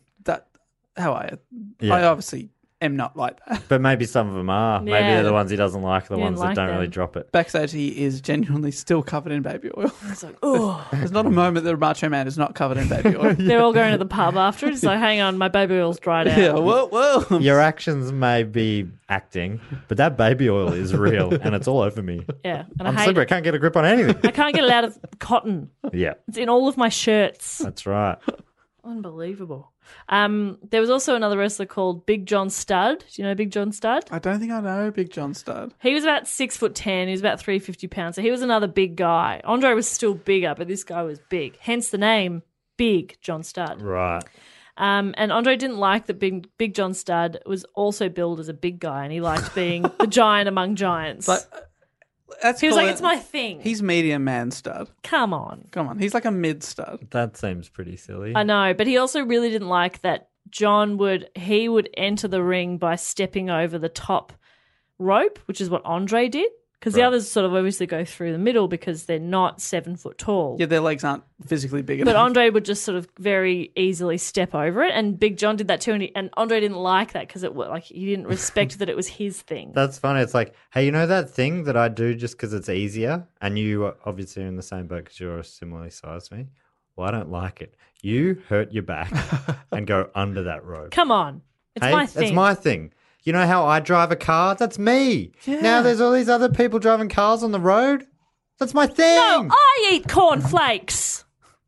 how are you? Yeah. I obviously am not like that. But maybe some of them are. Maybe Yeah. they're the ones he doesn't like, the He ones didn't like that don't really them. drop it. Backstage, he is genuinely still covered in baby oil. It's like, oh, There's not a moment that Macho Man is not covered in baby oil. they're all going to the pub after it. It's like, hang on, my baby oil's dried out. Yeah, whoa. Your actions may be acting, but that baby oil is real, and it's all over me. Yeah, and I'm I hate slippery. I it. can't get a grip on anything. I can't get it out of cotton. Yeah, It's in all of my shirts. that's right. Unbelievable. There was also another wrestler called Big John Studd. Do you know Big John Studd? I don't think I know Big John Studd. He was about 6'10". He was about 350 pounds. So he was another big guy. Andre was still bigger, but this guy was big. Hence the name Big John Studd. Right. And Andre didn't like that Big John Studd was also billed as a big guy, and he liked being the giant among giants. But that's he was cool. like, it's my thing. He's medium man stud. Come on. Come on, he's like a mid stud. That seems pretty silly. I know, but he also really didn't like that John would enter the ring by stepping over the top rope, which is what Andre did. Because the others sort of obviously go through the middle because they're not 7 foot tall. Yeah, their legs aren't physically big But enough. Andre would just sort of very easily step over it, and Big John did that too, and Andre didn't like that because he didn't respect that it was his thing. That's funny. It's like, hey, you know that thing that I do just because it's easier, and you obviously are in the same boat because you're similarly sized to me. Well, I don't like it. You hurt your back and go under that rope. Come on, it's my thing. It's my thing. You know how I drive a car? That's me. Yeah. Now there's all these other people driving cars on the road. That's my thing. No, I eat cornflakes.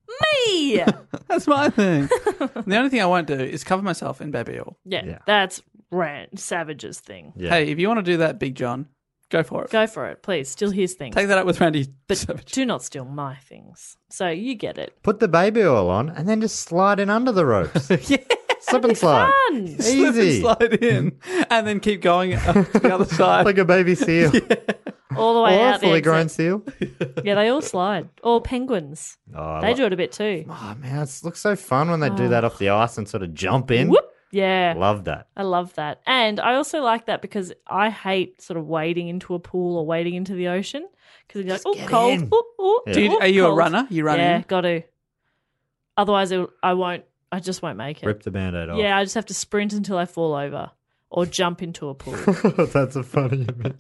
Me. That's my thing. The only thing I won't do is cover myself in baby oil. Yeah, that's Savage's thing. Yeah. Hey, if you want to do that, Big John, go for it. Go for it, please. Steal his thing. Take that up with Randy But Savage. do not steal my things. So you get it. Put the baby oil on and then just slide in under the ropes. Yeah. Slip and slide. Fun. Slip and Easy. slide in, and then keep going up to the other side. Like a baby seal. All the way Or out a fully the grown exit. seal. Yeah, they all slide. Or penguins. Oh, They do it a bit too. Oh, man, it looks so fun when they do that off the ice and sort of jump in. Whoop. Yeah. Love that. I love that. And I also like that because I hate sort of wading into a pool or wading into the ocean because you're like, oh, get cold. in. Oh, Yeah. Are you a cold. runner? You run Yeah, in? got to. Otherwise, I just won't make it. Rip the Band-Aid off. Yeah, I just have to sprint until I fall over or jump into a pool. That's a funny image.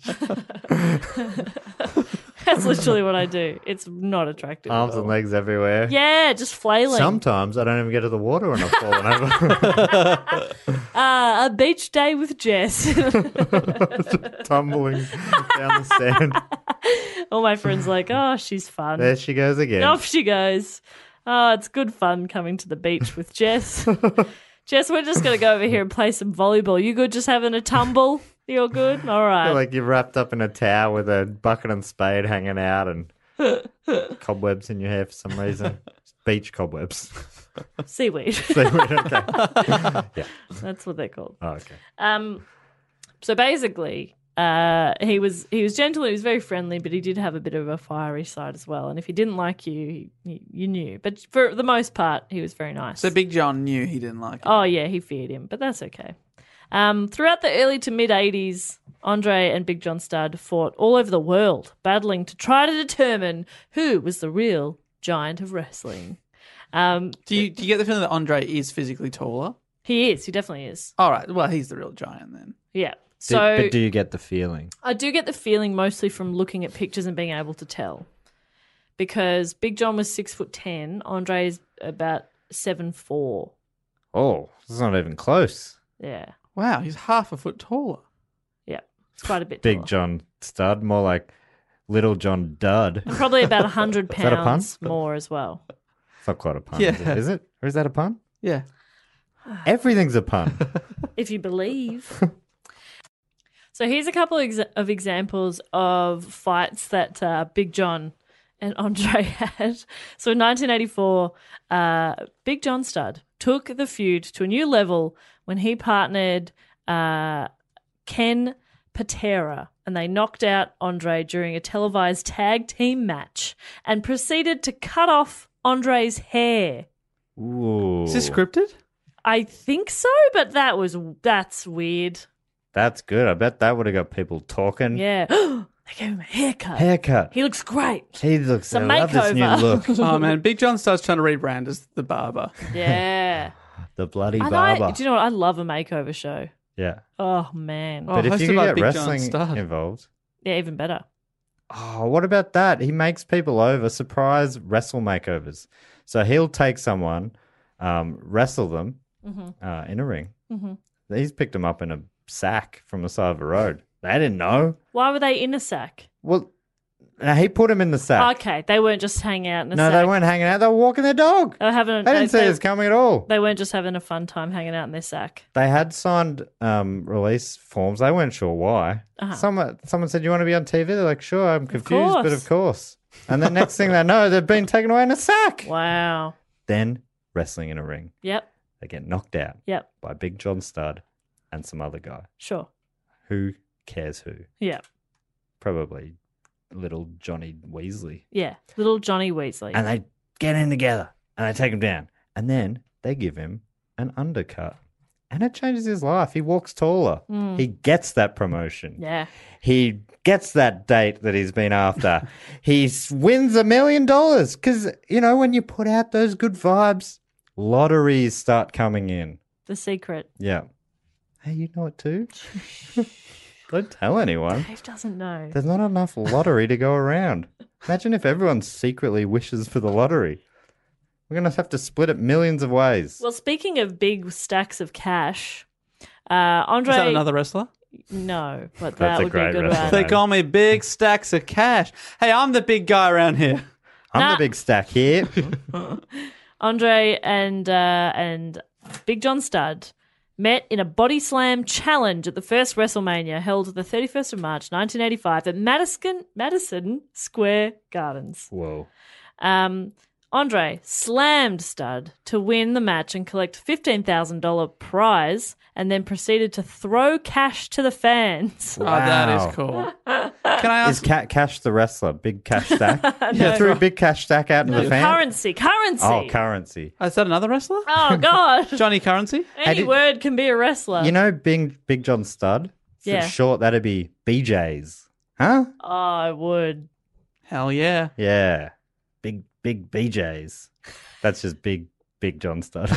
That's literally what I do. It's not attractive. at Arms all. and legs everywhere. Yeah, just flailing. Sometimes I don't even get to the water when I've fallen over. A beach day with Jess. Tumbling down the sand. All my friends are like, oh, she's fun. There she goes again. Off she goes. Oh, it's good fun coming to the beach with Jess. Jess, we're just going to go over here and play some volleyball. You good just having a tumble? You're good? All right. Like you're wrapped up in a towel with a bucket and spade hanging out and cobwebs in your hair for some reason. Beach cobwebs. Seaweed. Seaweed, okay. Yeah. That's what they're called. Oh, okay. So basically, he was gentle. He was very friendly, but he did have a bit of a fiery side as well. And if he didn't like you, you knew. But for the most part, he was very nice. So Big John knew he didn't like him. Oh yeah, he feared him, but that's okay. Throughout the early to mid 80s, Andre and Big John Studd fought all over the world, battling to try to determine who was the real giant of wrestling. Do you get the feeling that Andre is physically taller? He is. He definitely is. All right. Well, he's the real giant then. Yeah. But do you get the feeling? I do get the feeling mostly from looking at pictures and being able to tell. Because Big John was 6'10", Andre is about 7'4". Oh, it's not even close. Yeah. Wow, he's half a foot taller. Yeah. It's quite a bit Big taller. John Studd, more like Little John Dud. And probably about 100 Is that a pun? pounds more as well. It's not quite a pun, Yeah. is it? Or is that a pun? Yeah. Everything's a pun. If you believe. So here's a couple of examples of fights that Big John and Andre had. So in 1984, Big John Studd took the feud to a new level when he partnered Ken Patera, and they knocked out Andre during a televised tag team match and proceeded to cut off Andre's hair. Ooh. Is this scripted? I think so, but that's weird. That's good. I bet that would have got people talking. Yeah. They gave him a haircut. Haircut. He looks great. He looks. It's a I love this new makeover. look. Oh, man. Big John starts trying to rebrand as the barber. Yeah. The bloody Do barber. you know what? I love a makeover show. Yeah. Oh, man. Oh, But if hosted you could by get Big John wrestling Studd. involved, Yeah, even better. oh, what about that? He makes people over, surprise wrestle makeovers. So he'll take someone, wrestle them in a ring. Mm-hmm. He's picked them up in a sack from the side of the road. They didn't know. Why were they in a sack? Well, now he put him in the sack. Okay, they weren't just hanging out in a No, sack. they weren't hanging out. They were walking their dog. They were having. They didn't see us coming at all. They weren't just having a fun time hanging out in their sack. They had signed release forms. They weren't sure why. Someone said, "You want to be on TV?" They're like, "Sure." I'm confused, but of course. And the next thing they know, they've been taken away in a sack. Wow. Then wrestling in a ring. Yep. They get knocked out Yep. by Big John Studd and some other guy. Sure. Who cares who? Yeah. Probably little Johnny Weasley. Yeah. Little Johnny Weasley. And they get in together and they take him down. And then they give him an undercut. And it changes his life. He walks taller. He gets that promotion. Yeah. He gets that date that he's been after. He wins $1 million. Because, you know, when you put out those good vibes, lotteries start coming in. The secret. Yeah. Hey, you know it too? Don't tell anyone. Dave doesn't know. There's not enough lottery to go around. Imagine if everyone secretly wishes for the lottery. We're going to have to split it millions of ways. Well, speaking of big stacks of cash, Andre. Is that another wrestler? No, but That's that a would be a great good wrestler. one. They call me Big Stacks of Cash. Hey, I'm the big guy around here. I'm the big stack here. Andre and Big John Studd met in a body slam challenge at the first WrestleMania held the 31st of March 1985 at Madison Square Gardens. Whoa. Andre slammed Studd to win the match and collect $15,000 prize, and then proceeded to throw cash to the fans. Oh, that Wow. is cool. Can I Is ask? Cash the wrestler? Big Cash Stack? Yeah, threw a big Cash Stack out to the fans? Currency. Oh, currency. Is that another wrestler? Oh, God. Johnny Currency? Any word can be a wrestler. You know Big John Studd? For Yeah. short, that'd be BJ's. Huh? Oh, I would. Hell yeah. Yeah. Big BJ's. That's just Big John Studd.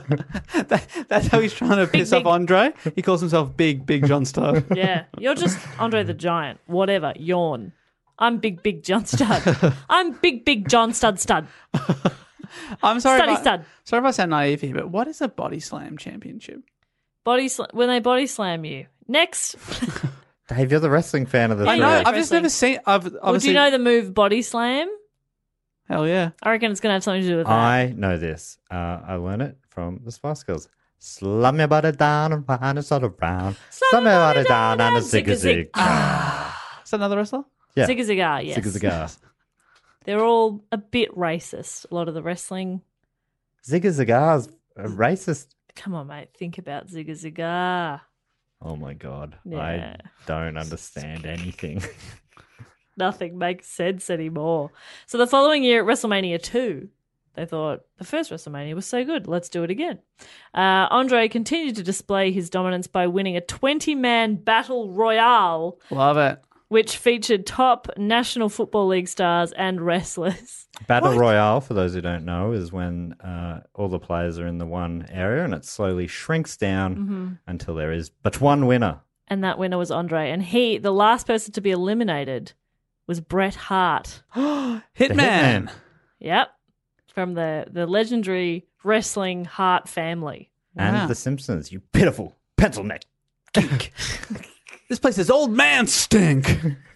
That's how he's trying to piss off big. Andre. He calls himself Big John Studd. Yeah. You're just Andre the Giant. Whatever. Yawn. I'm Big John Studd. I'm Big John Stud. I'm sorry. Studdy if I- stud. Sorry if I sound naive here, but what is a body slam championship? When they body slam you. Next. Dave, you're the wrestling fan of the I three. know. I've just never seen. I've Well, do obviously. you know the move body slam? Hell yeah. I reckon it's going to have something to do with that. I know this. I learned it from the Spice Girls. Slam your body down and find a sort of brown. Slam your body down and a zig-a-zig. Is that another wrestler? Yeah. Zig-a-zig-ah, yes. Zig-a-zig. They're all a bit racist, a lot of the wrestling. Zig-a-zig-ah's racist. Come on, mate. Think about Zig-a-zig-ah. Oh, my God. Yeah. I don't understand anything. Nothing makes sense anymore. So the following year at WrestleMania 2, they thought, the first WrestleMania was so good, let's do it again. Andre continued to display his dominance by winning a 20-man battle royale, Love it. which featured top National Football League stars and wrestlers. Battle Royale, for those who don't know, is when all the players are in the one area and it slowly shrinks down until there is but one winner. And that winner was Andre. And the last person to be eliminated was Bret Hart. Hitman. Yep. From the legendary wrestling Hart family. And Wow. The Simpsons, you pitiful pencil neck geek. This place is old man stink.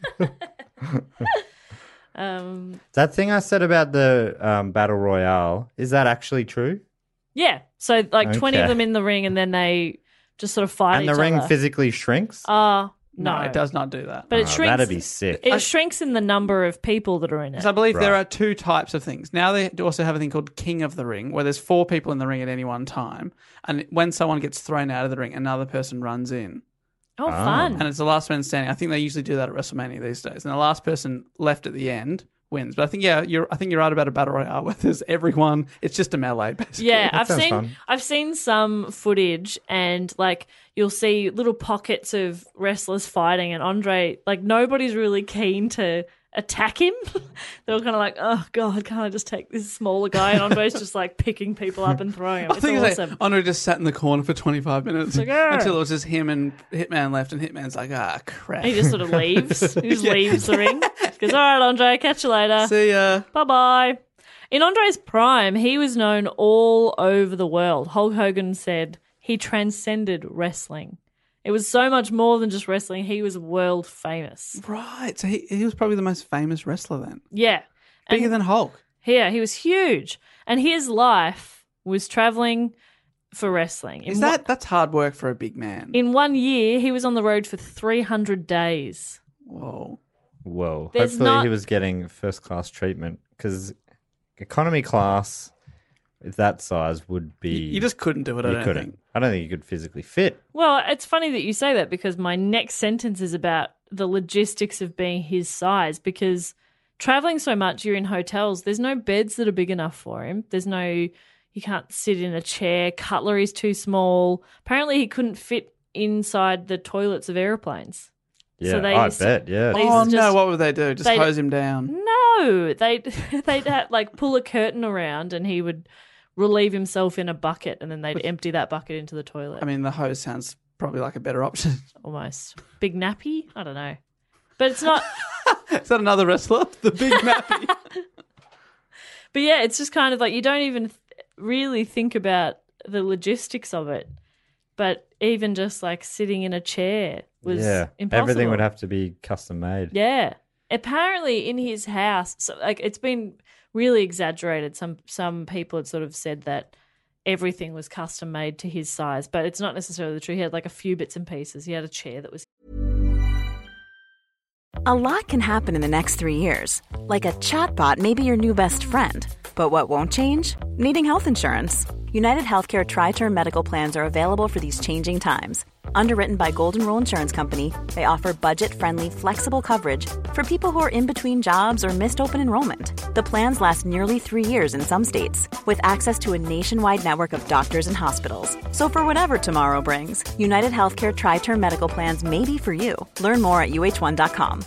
That thing I said about the Battle Royale, is that actually true? Yeah. So like 20 of Okay. them in the ring and then they just sort of fight And each the ring other. physically shrinks? No, it does not do that. But it Oh, shrinks. that'd be sick. It shrinks in the number of people that are in it. So I believe there Right. are two types of things. Now they also have a thing called King of the Ring, where there's 4 people in the ring at any one time. And when someone gets thrown out of the ring, another person runs in. Oh, fun. And it's the last man standing. I think they usually do that at WrestleMania these days. And the last person left at the end wins. But I think, you're right about a battle royale where there's everyone. It's just a melee, basically. Yeah, That sounds fun. I've seen some footage and like you'll see little pockets of wrestlers fighting and Andre, like nobody's really keen to attack him. They're all kind of like, oh God, can't I just take this smaller guy? And Andre's just like picking people up and throwing them. I It's think it's awesome. like Andre just sat in the corner for 25 minutes like, "Ah." until it was just him and Hitman left, and Hitman's like, crap. He just sort of leaves. He just leaves the ring. Goes, all right, Andre, catch you later. See ya. Bye-bye. In Andre's prime, he was known all over the world. Hulk Hogan said he transcended wrestling. It was so much more than just wrestling. He was world famous. Right. So he was probably the most famous wrestler then. Yeah. Bigger And than Hulk. yeah, he was huge. And his life was traveling for wrestling. That's hard work for a big man. In 1 year, he was on the road for 300 days. Whoa. Whoa. There's Hopefully not- he was getting first-class treatment because economy class with that size would be... You just couldn't do it, I You don't couldn't. think. I don't think you could physically fit. Well, it's funny that you say that because my next sentence is about the logistics of being his size because traveling so much, you're in hotels, there's no beds that are big enough for him. You can't sit in a chair, cutlery's too small. Apparently he couldn't fit inside the toilets of airplanes. Yeah, So they I used to- bet, yeah. they- Oh, just- no. What would they do? Just they'd- hose him down? No, they'd have, like pull a curtain around and he would relieve himself in a bucket and then they'd empty that bucket into the toilet. I mean, the hose sounds probably like a better option. Almost. Big nappy? I don't know. But it's not... Is that another wrestler? The Big Nappy. But yeah, it's just kind of like you don't even really think about the logistics of it. But even just like sitting in a chair was impossible. Everything would have to be custom made. Yeah. Apparently in his house, so like it's been really exaggerated. Some people had sort of said that everything was custom made to his size, but it's not necessarily true. He had like a few bits and pieces. He had a chair that was A lot can happen in the next 3 years. Like a chatbot may be your new best friend. But what won't change? Needing health insurance. United Healthcare Tri-Term Medical Plans are available for these changing times. Underwritten by Golden Rule Insurance Company, they offer budget-friendly, flexible coverage for people who are in between jobs or missed open enrollment. The plans last nearly 3 years in some states, with access to a nationwide network of doctors and hospitals. So for whatever tomorrow brings, United Healthcare Tri-Term Medical Plans may be for you. Learn more at uh1.com.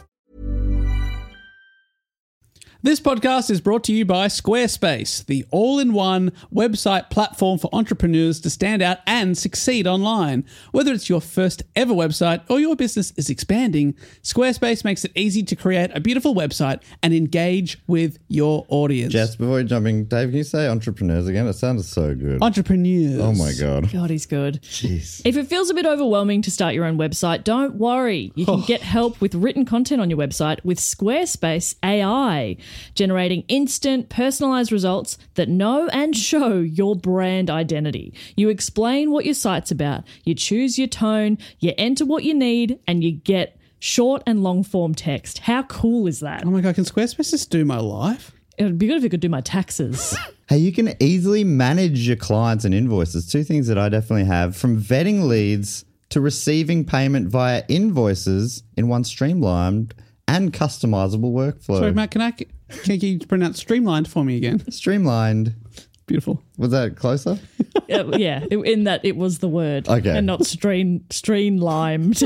This podcast is brought to you by Squarespace, the all-in-one website platform for entrepreneurs to stand out and succeed online. Whether it's your first ever website or your business is expanding, Squarespace makes it easy to create a beautiful website and engage with your audience. Jess, before you jump in, Dave, can you say entrepreneurs again? It sounded so good. Entrepreneurs. Oh my God. God, he's good. Jeez. If it feels a bit overwhelming to start your own website, don't worry. You can get help with written content on your website with Squarespace AI. generating instant, personalized results that know and show your brand identity. You explain what your site's about, you choose your tone, you enter what you need, and you get short and long form text. How cool is that? Oh my God, can Squarespace just do my life? It would be good if it could do my taxes. Hey, you can easily manage your clients and invoices. Two things that I definitely have, from vetting leads to receiving payment via invoices in one streamlined and customizable workflow. Sorry, Matt, can you pronounce streamlined for me again? Streamlined. Beautiful. Was that closer? In that it was the word. Okay. And not streamlined.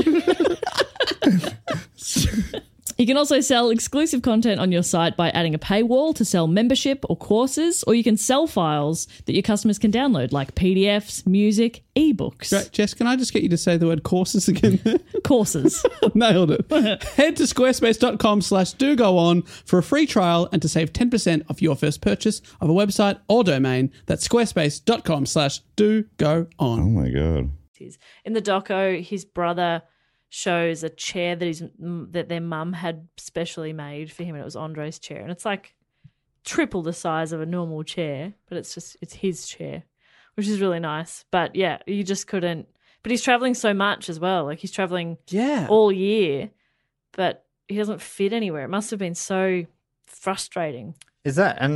You can also sell exclusive content on your site by adding a paywall to sell membership or courses, or you can sell files that your customers can download, like PDFs, music, ebooks. Great. Jess, can I just get you to say the word courses again? Courses. Nailed it. Head to squarespace.com/dogoon for a free trial and to save 10% off your first purchase of a website or domain. That's squarespace.com/dogoon. Oh my God. In the doco, his brother shows a chair that their mum had specially made for him, and it was Andre's chair, and it's like triple the size of a normal chair, but it's his chair, which is really nice. But yeah, you just couldn't. But he's traveling so much as well. Like he's traveling all year, but he doesn't fit anywhere. It must have been so frustrating. Is that a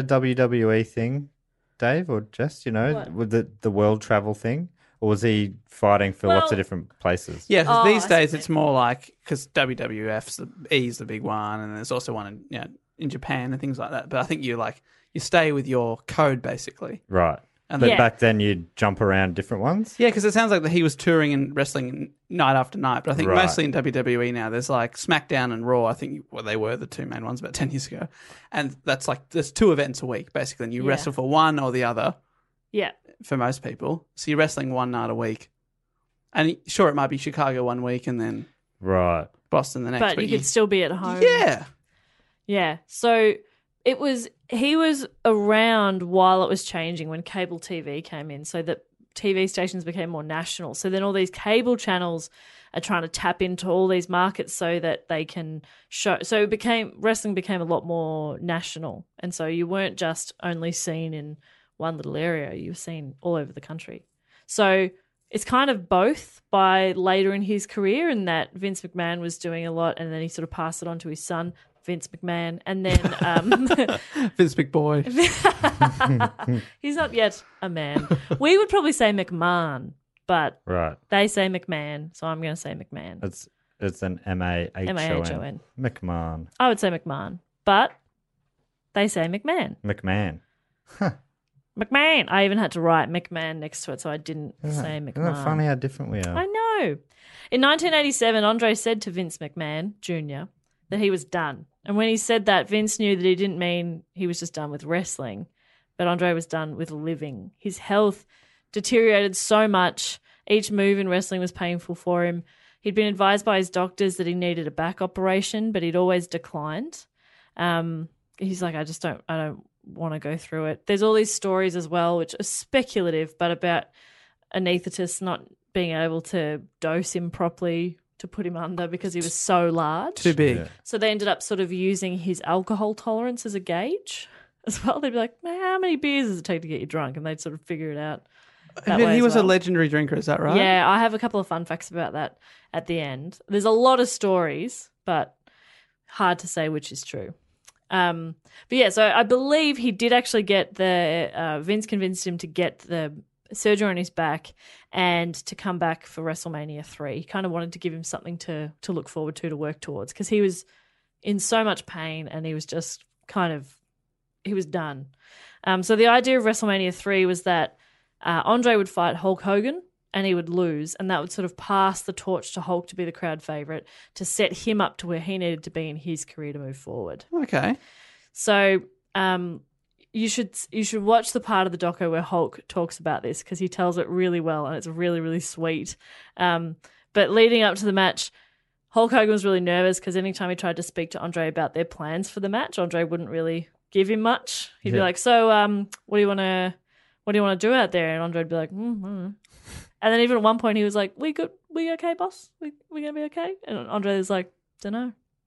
WWE thing, Dave or Jess? You know, with the world travel thing? Or was he fighting for lots of different places? Yeah, because these days it's more like, because WWF's E's the big one, and there's also one in Japan and things like that. But I think you stay with your code basically. Right. But back then you'd jump around different ones? Yeah, because it sounds like that he was touring and wrestling night after night. But I think mostly in WWE now, there's like SmackDown and Raw. I think they were the two main ones about 10 years ago. And that's like, there's 2 events a week basically, and you wrestle for one or the other. Yeah. For most people. So you're wrestling one night a week. And sure, it might be Chicago one week and then Boston the next. But you could still be at home. Yeah. Yeah. So he was around while it was changing when cable TV came in, so that TV stations became more national. So then all these cable channels are trying to tap into all these markets so that they can show. So wrestling became a lot more national. And so you weren't just only seen in one little area, you've seen all over the country. So it's kind of both by later in his career, in that Vince McMahon was doing a lot and then he sort of passed it on to his son, Vince McMahon, and then Vince McBoy. He's not yet a man. We would probably say McMahon, but they say McMahon, so I'm going to say McMahon. It's an M-A-H-O-N. McMahon. I would say McMahon, but they say McMahon. McMahon. Huh. McMahon. I even had to write McMahon next to it, so I didn't say McMahon. Isn't that funny how different we are? I know. In 1987, Andre said to Vince McMahon Jr. that he was done. And when he said that, Vince knew that he didn't mean he was just done with wrestling, but Andre was done with living. His health deteriorated so much. Each move in wrestling was painful for him. He'd been advised by his doctors that he needed a back operation, but he'd always declined. He's like, I don't want to go through it. There's all these stories as well, which are speculative, but about anaesthetists not being able to dose him properly to put him under because he was so large. Too big. Yeah. So they ended up sort of using his alcohol tolerance as a gauge as well. They'd be like, how many beers does it take to get you drunk? And they'd sort of figure it out. He was a legendary drinker, is that right? Yeah, I have a couple of fun facts about that at the end. There's a lot of stories, but hard to say which is true. But yeah, so I believe he did actually get Vince convinced him to get the surgery on his back and to come back for WrestleMania 3. He kind of wanted to give him something to look forward to work towards, because he was in so much pain and he was just he was done. So the idea of WrestleMania 3 was that Andre would fight Hulk Hogan and he would lose, and that would sort of pass the torch to Hulk to be the crowd favourite, to set him up to where he needed to be in his career to move forward. Okay. So you should watch the part of the doco where Hulk talks about this, because he tells it really well and it's really, really sweet. But leading up to the match, Hulk Hogan was really nervous because anytime he tried to speak to Andre about their plans for the match, Andre wouldn't really give him much. He'd be like, so what do you want to do out there? And Andre would be like, And then even at one point he was like, we okay, boss? We going to be okay? And Andre was like, dunno.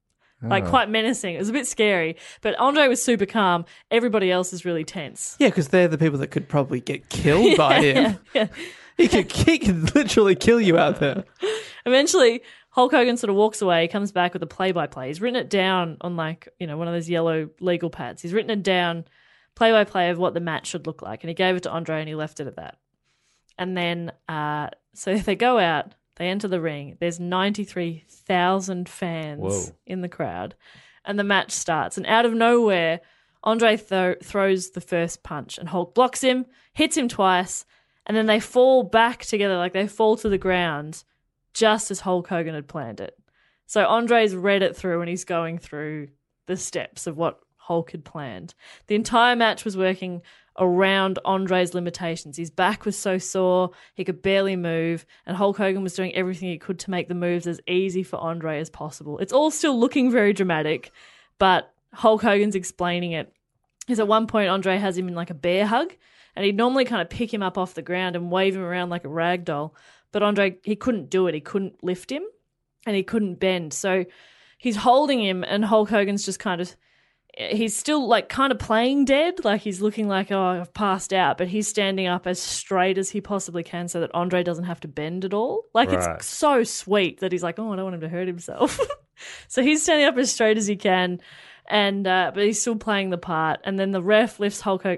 like quite menacing. It was a bit scary, but Andre was super calm. Everybody else is really tense. Yeah, because they're the people that could probably get killed by him. Yeah. He could literally kill you out there. Eventually, Hulk Hogan sort of walks away, comes back with a play-by-play. He's written it down on one of those yellow legal pads. He's written it down, play-by-play of what the match should look like. And he gave it to Andre and he left it at that. And then, so they go out, they enter the ring. There's 93,000 fans in the crowd. And the match starts. And out of nowhere, Andre throws the first punch and Hulk blocks him, hits him twice, and then they fall back together, like they fall to the ground, just as Hulk Hogan had planned it. So Andre's read it through and he's going through the steps of what Hulk had planned. The entire match was working around Andre's limitations. His back was so sore, he could barely move, and Hulk Hogan was doing everything he could to make the moves as easy for Andre as possible. It's all still looking very dramatic, but Hulk Hogan's explaining it. Because at one point, Andre has him in like a bear hug, and he'd normally kind of pick him up off the ground and wave him around like a rag doll. But Andre, he couldn't do it. He couldn't lift him and he couldn't bend. So he's holding him and Hulk Hogan's just he's still like kind of playing dead. Like he's looking like, oh, I've passed out. But he's standing up as straight as he possibly can so that Andre doesn't have to bend at all. Like It's so sweet that he's like, oh, I don't want him to hurt himself. So he's standing up as straight as he can. And but he's still playing the part. And then the ref lifts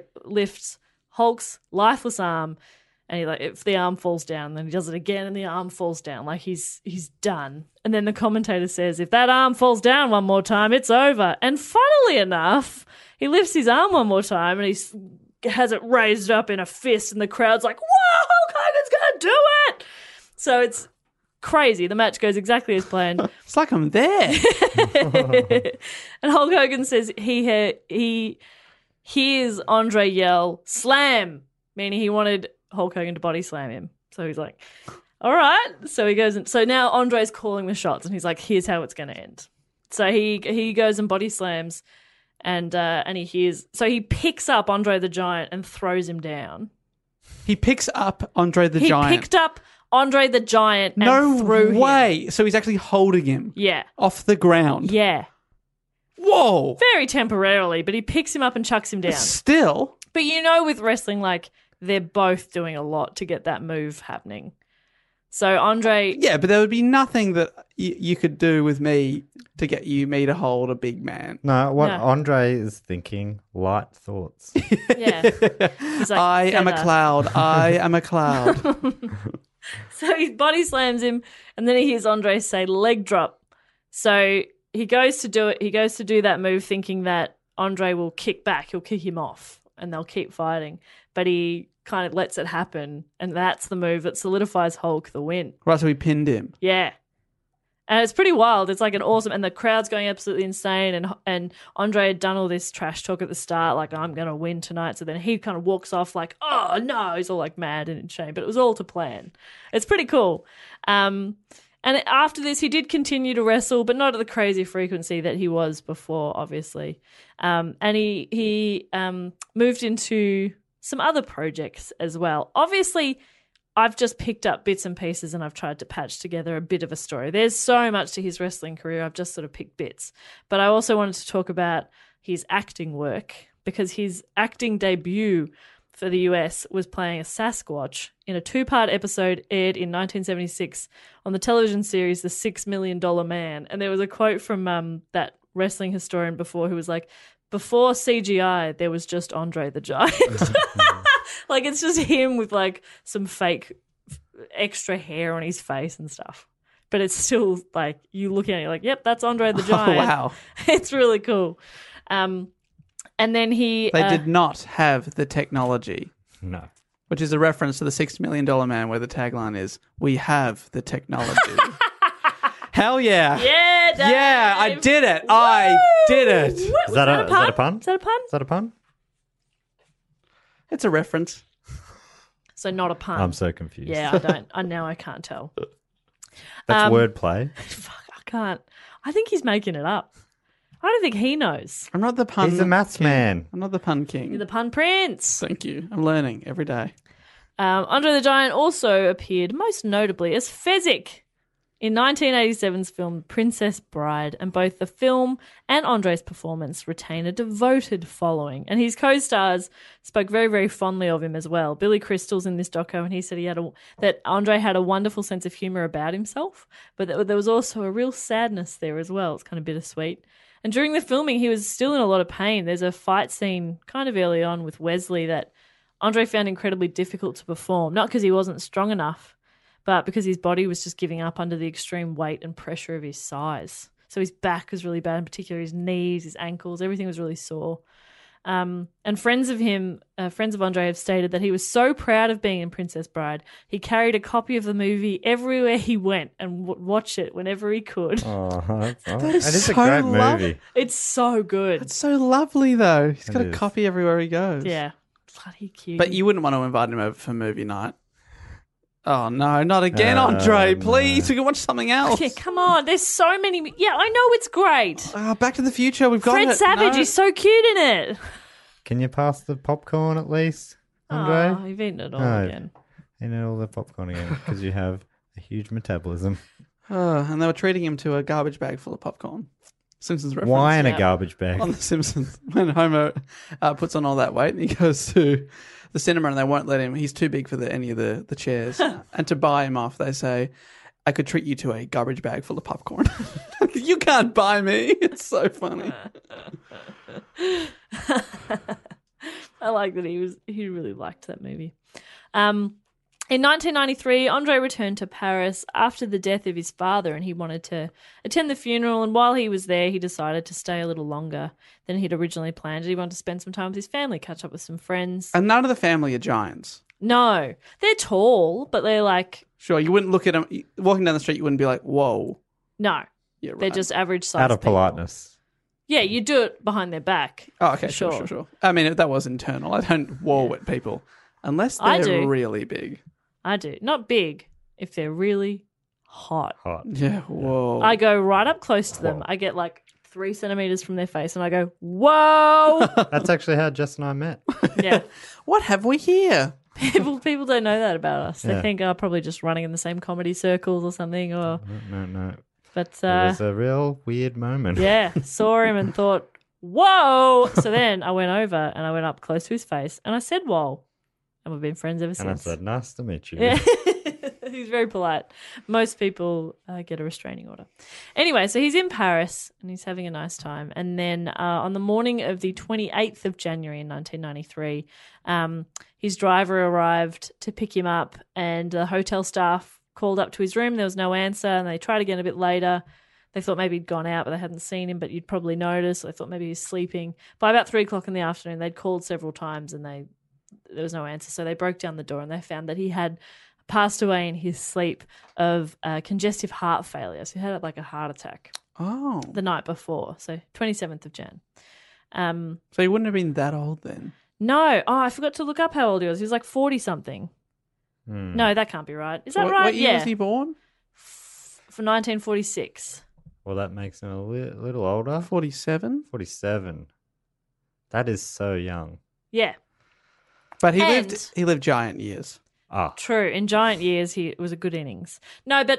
Hulk's lifeless arm. And if the arm falls down, then he does it again and the arm falls down. Like he's done. And then the commentator says, if that arm falls down one more time, it's over. And funnily enough, he lifts his arm one more time and he has it raised up in a fist and the crowd's like, whoa, Hulk Hogan's going to do it. So it's crazy. The match goes exactly as planned. It's like I'm there. And Hulk Hogan says he hears Andre yell, slam, meaning he wanted Hulk Hogan to body slam him. So he's like, all right. So he goes, and so now Andre's calling the shots and he's like, here's how it's going to end. So he goes and body slams and he hears, so he picks up Andre the Giant and throws him down. He picks up Andre the Giant. He picked up Andre the Giant and threw him. No way. So he's actually holding him. Yeah. Off the ground. Yeah. Whoa. Very temporarily, but he picks him up and chucks him down. Still. But with wrestling, like, they're both doing a lot to get that move happening. So Andre... Yeah, but there would be nothing that you could do with me to get me to hold a big man. No, Andre is thinking, light thoughts. Yeah. He's like, I am a cloud. I am a cloud. So he body slams him, and then he hears Andre say, leg drop. So he goes to do it. He goes to do that move thinking that Andre will kick back. He'll kick him off, and they'll keep fighting. But he kind of lets it happen, and that's the move that solidifies Hulk the win. Right, so he pinned him. Yeah. And it's pretty wild. It's like an awesome, and the crowd's going absolutely insane, and Andre had done all this trash talk at the start, like, I'm going to win tonight. So then he kind of walks off like, oh, no, he's all like mad and in shame, but it was all to plan. It's pretty cool. And after this, he did continue to wrestle, but not at the crazy frequency that he was before, obviously. And he moved into some other projects as well. Obviously, I've just picked up bits and pieces and I've tried to patch together a bit of a story. There's so much to his wrestling career. I've just sort of picked bits. But I also wanted to talk about his acting work because his acting debut for the US was playing a Sasquatch in a 2-part episode aired in 1976 on the television series The $6 Million Man. And there was a quote from that wrestling historian before who was like, before CGI, there was just Andre the Giant. Like, it's just him with, like, some fake extra hair on his face and stuff. But it's still, like, you look at it, you're like, yep, that's Andre the Giant. Oh, wow. It's really cool. And then They did not have the technology. No. Which is a reference to the $6 Million Man where the tagline is, we have the technology. Hell yeah. Yeah, Dave. Yeah, I did it. Woo! I did it. Is that a pun? Is that a pun? Is that a pun? It's a reference. So not a pun. I'm so confused. Yeah, I can't tell. That's wordplay. Fuck, I can't. I think he's making it up. I don't think he knows. I'm not the pun He's a maths king. man. I'm not the pun king. You're the pun prince. Thank you. I'm learning every day. Andre the Giant also appeared most notably as Fezzik in 1987's film Princess Bride, and both the film and Andre's performance retain a devoted following. And his co-stars spoke very, very fondly of him as well. Billy Crystal's in this doco, and he said that Andre had a wonderful sense of humour about himself, but there was also a real sadness there as well. It's kind of bittersweet. And during the filming, he was still in a lot of pain. There's a fight scene kind of early on with Wesley that Andre found incredibly difficult to perform, not because he wasn't strong enough, but because his body was just giving up under the extreme weight and pressure of his size. So his back was really bad, in particular his knees, his ankles, everything was really sore. And friends of Andre have stated that he was so proud of being in Princess Bride, he carried a copy of the movie everywhere he went and watched it whenever he could. Oh, That it is is a so great lovely. movie. It's so good. It's so lovely, though. He's got It a is. copy everywhere he goes. Yeah. Bloody cute. But you wouldn't want to invite him over for movie night. Oh, no, not again, Oh, Andre. no. Please, we can watch something else. Yeah, come on. There's so many. Yeah, I know it's great. Back to the Future, we've got Fred it. Savage No. is so cute in it. Can you pass the popcorn at least, Andre? Oh, you've eaten it all No. again. You know all the popcorn again because you have a huge metabolism. And they were treating him to a garbage bag full of popcorn. Simpsons reference. Why in Yeah. a garbage bag? On The Simpsons, when Homer puts on all that weight and he goes to the cinema and they won't let him. He's too big for any of the chairs. And to buy him off, they say, I could treat you to a garbage bag full of popcorn. You can't buy me. It's so funny. I like that he really liked that movie. In 1993, Andre returned to Paris after the death of his father, and he wanted to attend the funeral. And while he was there, he decided to stay a little longer than he'd originally planned. He wanted to spend some time with his family, catch up with some friends. And none of the family are giants. No, they're tall, but they're like, Sure, you wouldn't look at them. Walking down the street, you wouldn't be like, whoa. no, Yeah, right. they're just average size. Out of people. politeness. Yeah, you do it behind their back. Oh, okay, for sure. I mean, if that was internal. I don't whoa at people unless I they're do. really big. I do. Not big, if they're really hot. Hot. Yeah, whoa. I go right up close to them. I get like 3 centimeters from their face and I go, whoa. That's actually how Jess and I met. Yeah. What have we here? People don't know that about us. They Yeah. think I'm probably just running in the same comedy circles or something. Or No. But It was a real weird moment. yeah, saw him and thought, whoa. So then I went over and I went up close to his face and I said, whoa. And we've been friends ever And I since. said, nice to meet you. Yeah. He's very polite. Most people get a restraining order. Anyway, so he's in Paris and he's having a nice time. And then on the morning of the 28th of January in 1993, his driver arrived to pick him up and the hotel staff called up to his room. There was no answer and they tried again a bit later. They thought maybe he'd gone out, but they hadn't seen him, but you'd probably notice. They thought maybe he was sleeping. By about 3 o'clock in the afternoon, they'd called several times and there was no answer. So they broke down the door and they found that he had passed away in his sleep of congestive heart failure. So he had like a heart attack Oh. the night before. So 27th of Jan. So he wouldn't have been that old then. No. Oh, I forgot to look up how old he was. He was like 40-something. Hmm. No, that can't be right. Is that What- right? What year yeah. was he born? For 1946. Well, that makes him a little older. 47? 47. That is so young. Yeah. But he And- lived giant years. Ah, True. In giant years, it was a good innings. No, but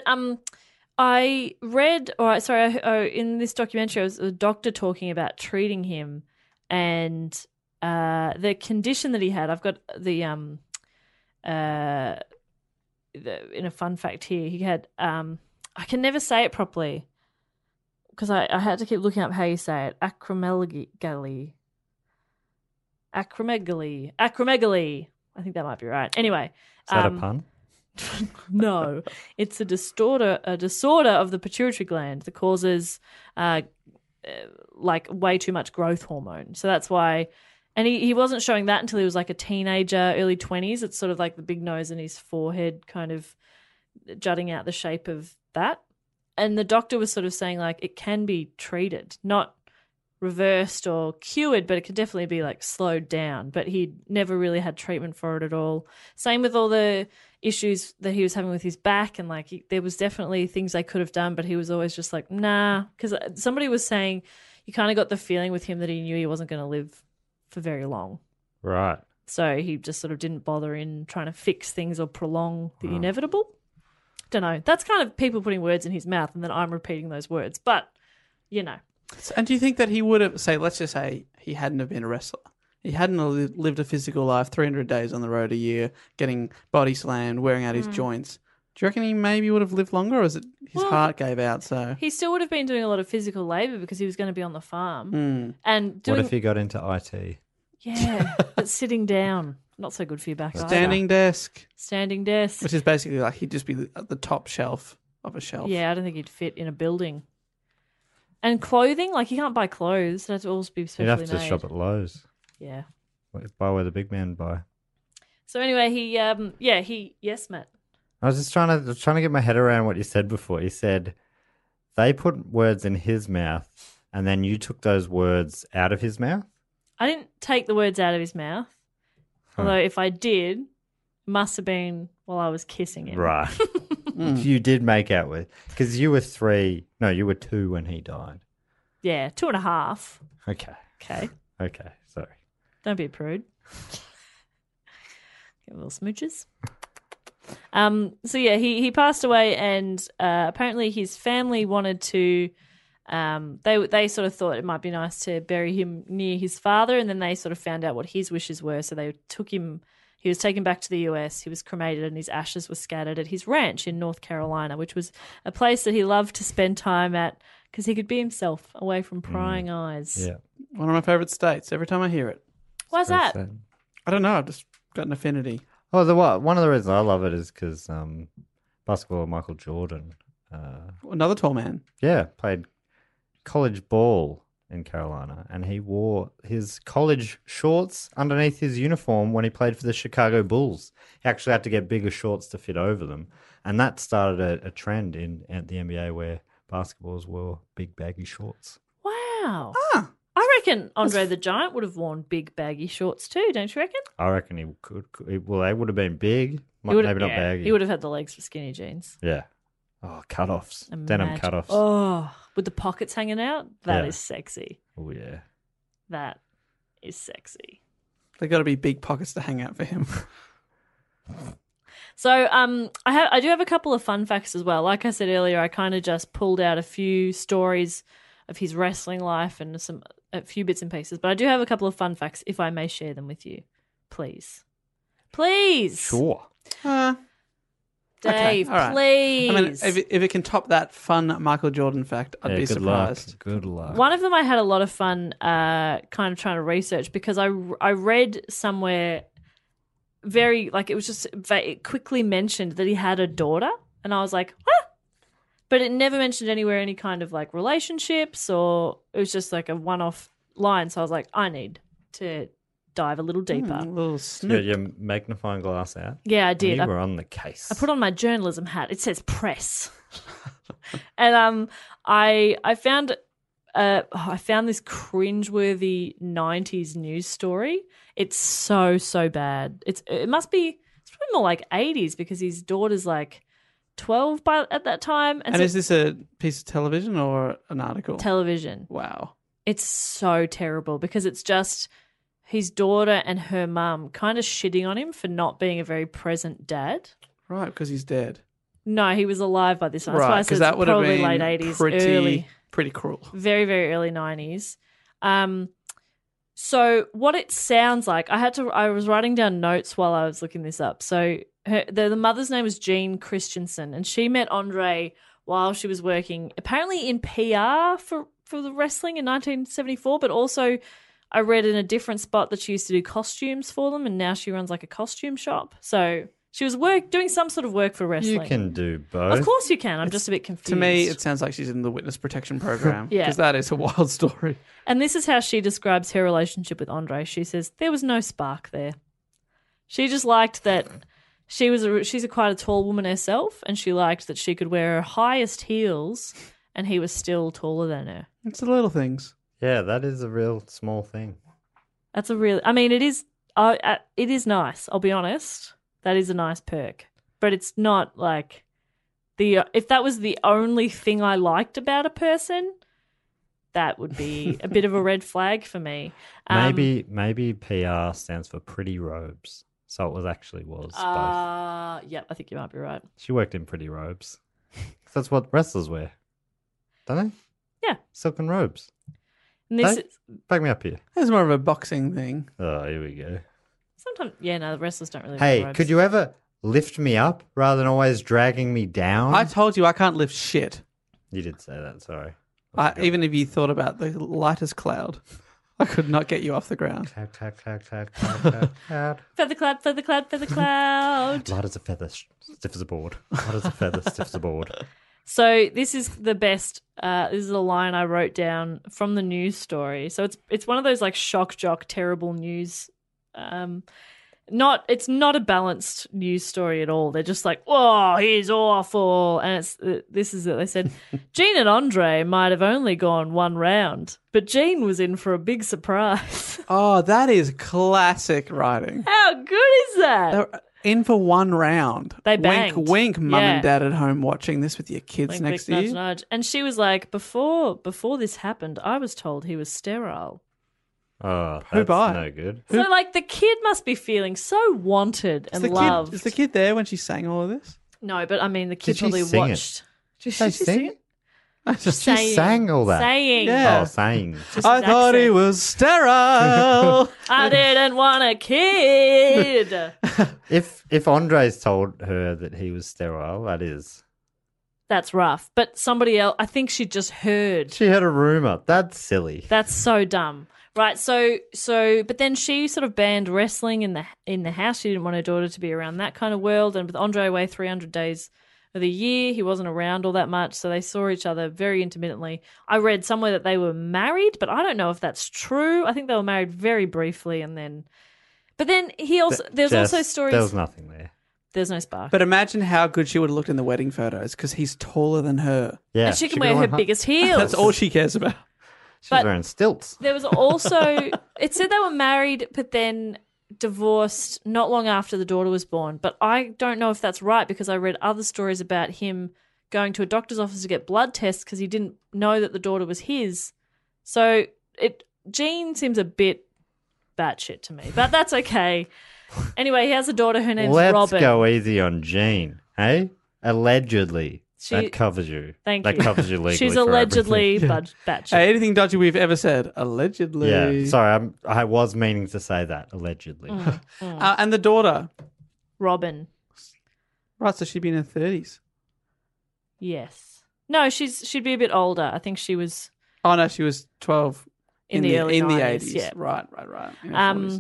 I read, in this documentary, it was a doctor talking about treating him and the condition that he had. I've got in a fun fact here, he had, I can never say it properly because I had to keep looking up how you say it. Acromegaly. I think that might be right. Anyway. is that a pun? No, it's a disorder of the pituitary gland that causes like way too much growth hormone. So that's why, and he wasn't showing that until he was like a teenager, early 20s. It's sort of like the big nose and his forehead kind of jutting out the shape of that. And the doctor was sort of saying like it can be treated, not reversed or cured, but it could definitely be like slowed down. But he never really had treatment for it at all. Same with all the issues that he was having with his back, and like there was definitely things they could have done, but he was always just like, nah. Because somebody was saying you kind of got the feeling with him that he knew he wasn't going to live for very long. Right. So he just sort of didn't bother in trying to fix things or prolong the inevitable. Don't know. That's kind of people putting words in his mouth and then I'm repeating those words. But, you know. And do you think that he would have, let's just say he hadn't have been a wrestler. He hadn't lived a physical life, 300 days on the road a year, getting body slammed, wearing out his joints. Do you reckon he maybe would have lived longer, or is it his heart gave out? So he still would have been doing a lot of physical labour because he was going to be on the farm. And What if he got into IT? Yeah, but sitting down, not so good for your back. Standing desk. Standing desk. Which is basically like he'd just be at the top shelf of a shelf. Yeah, I don't think he'd fit in a building. And clothing, like you can't buy clothes. That's all be specially You'd made. have to shop at Lowe's. Yeah. Buy where the big men buy. So anyway, yes, Matt. I was just trying to get my head around what you said before. You said they put words in his mouth and then you took those words out of his mouth? I didn't take the words out of his mouth. Although if I did, it must have been while I was kissing him. Right. You did make out with, because you were 2 when he died. Yeah, 2.5. Okay. Okay, sorry. Don't be a prude. Get little smooches. So yeah, he passed away, and apparently his family wanted to. They sort of thought it might be nice to bury him near his father, and then they sort of found out what his wishes were. So they took him. He was taken back to the US. He was cremated, and his ashes were scattered at his ranch in North Carolina, which was a place that he loved to spend time at because he could be himself, away from prying eyes. Yeah, one of my favourite states. Every time I hear it. Why's that? Sad. I don't know. I've just got an affinity. Oh, one of the reasons I love it is because basketball, Michael Jordan. Another tall man. Yeah, played college ball in Carolina, and he wore his college shorts underneath his uniform when he played for the Chicago Bulls. He actually had to get bigger shorts to fit over them, and that started a trend at the NBA where basketballs wore big baggy shorts. Wow. I reckon Andre the Giant would have worn big baggy shorts too, don't you reckon? I reckon he could. Well, they would have been big, maybe not baggy. He would have had the legs for skinny jeans. Yeah. Oh, cutoffs. Denim cutoffs. Oh, with the pockets hanging out? That is sexy. Oh, yeah. That is sexy. They got to be big pockets to hang out for him. So I do have a couple of fun facts as well. Like I said earlier, I kind of just pulled out a few stories of his wrestling life and a few bits and pieces. But I do have a couple of fun facts, if I may share them with you. Please. Please. Sure. Dave, okay, all right. please. I mean, if it can top that fun Michael Jordan fact, I'd be surprised. Good luck. One of them I had a lot of fun kind of trying to research because I read somewhere it was just it quickly mentioned that he had a daughter, and I was like, huh? But it never mentioned anywhere any kind of like relationships, or it was just like a one-off line. So I was like, I need to dive a little deeper. A little snoop. Your magnifying glass out? Yeah, I did. You were on the case. I put on my journalism hat. It says press. And I found this cringeworthy 90s news story. It's so bad. It's probably more like 80s because his daughter's like 12 at that time. And is this a piece of television or an article? Television. Wow. It's so terrible because it's just his daughter and her mum kind of shitting on him for not being a very present dad. Right, because he's dead. No, he was alive by this time. Right, because that would have probably been late 80s, pretty cruel. Very, very early 90s. So what it sounds like, I was writing down notes while I was looking this up. So the mother's name was Jean Christensen, and she met Andre while she was working apparently in PR for the wrestling in 1974, but also I read in a different spot that she used to do costumes for them, and now she runs like a costume shop. So she was doing some sort of work for wrestling. You can do both. Of course you can. I'm just a bit confused. To me, it sounds like she's in the witness protection program. Yeah. Because that is a wild story. And this is how she describes her relationship with Andre. She says, there was no spark there. She just liked that she's quite a tall woman herself, and she liked that she could wear her highest heels and he was still taller than her. It's the little things. Yeah, that is a real small thing. It is nice, I'll be honest. That is a nice perk. But it's not like if that was the only thing I liked about a person, that would be a bit of a red flag for me. Maybe PR stands for pretty robes. So it was both. Yeah, I think you might be right. She worked in pretty robes. That's what wrestlers wear, don't they? Yeah. Silken robes. And this Hey? is, Back me up here. It's more of a boxing thing. Oh, here we go. sometimes, the wrestlers don't really Hey, wear robes. could you ever lift me up rather than always dragging me down? I told you I can't lift shit. You did say that, sorry. Even if you thought about the lightest cloud, I could not get you off the ground. Clap, clap, clap, clap, clap, clap, clap. Feather cloud, feather cloud, feather cloud. Light as a feather, stiff as a board. Light as a feather, stiff as a board. So this is the best. This is a line I wrote down from the news story. So it's one of those like shock jock terrible news. It's not a balanced news story at all. They're just like, oh, he's awful, and this is it. They said Gene and Andre might have only gone one round, but Gene was in for a big surprise. Oh, that is classic writing. How good is that? They're in for one round. They banged. Wink, wink, mum Yeah. and dad at home watching this with your kids Wink, next wink, to you. nudge, nudge. And she was like, before this happened, I was told he was sterile. Oh, Who that's by? no good. So, like, the kid must be feeling so wanted and loved. Is the kid there when she sang all of this? No, but I mean, the kid Did she probably sing it? watched. Did she sing it? She Saying. sang all that. Saying. Yeah. Oh, saying. Just I his thought he accent. was sterile. I didn't want a kid. If Andre's told her that he was sterile, that is. That's rough. But somebody else, I think she just heard. She had a rumor. That's silly. That's so dumb. Right, so but then she sort of banned wrestling in the house. She didn't want her daughter to be around that kind of world. And with Andre away 300 days of the year, he wasn't around all that much, so they saw each other very intermittently. I read somewhere that they were married, but I don't know if that's true. I think they were married very briefly, but then there's also stories. There was nothing there. There's no spark. But imagine how good she would have looked in the wedding photos because he's taller than her. Yeah, and she can could wear have her went home. biggest heels. That's all she cares about. She but- was wearing stilts. There was also, it said they were married, but then divorced not long after the daughter was born. But I don't know if that's right because I read other stories about him going to a doctor's office to get blood tests because he didn't know that the daughter was his. So Gene seems a bit batshit to me, but that's okay. Anyway, he has a daughter. Her name's Let's Robin. go easy on Jean, hey? Allegedly. She- that covers you. Thank that you. covers you legally. She's for allegedly everything. batshit. Hey, anything dodgy we've ever said? Allegedly. Yeah, sorry, I was meaning to say that, allegedly. And the daughter. Robin. Right, so she'd be in her 30s. Yes. No, she'd be a bit older. I think she was Oh, no, she was 12 in the early 90s, 80s. yeah. Right. In her 40s.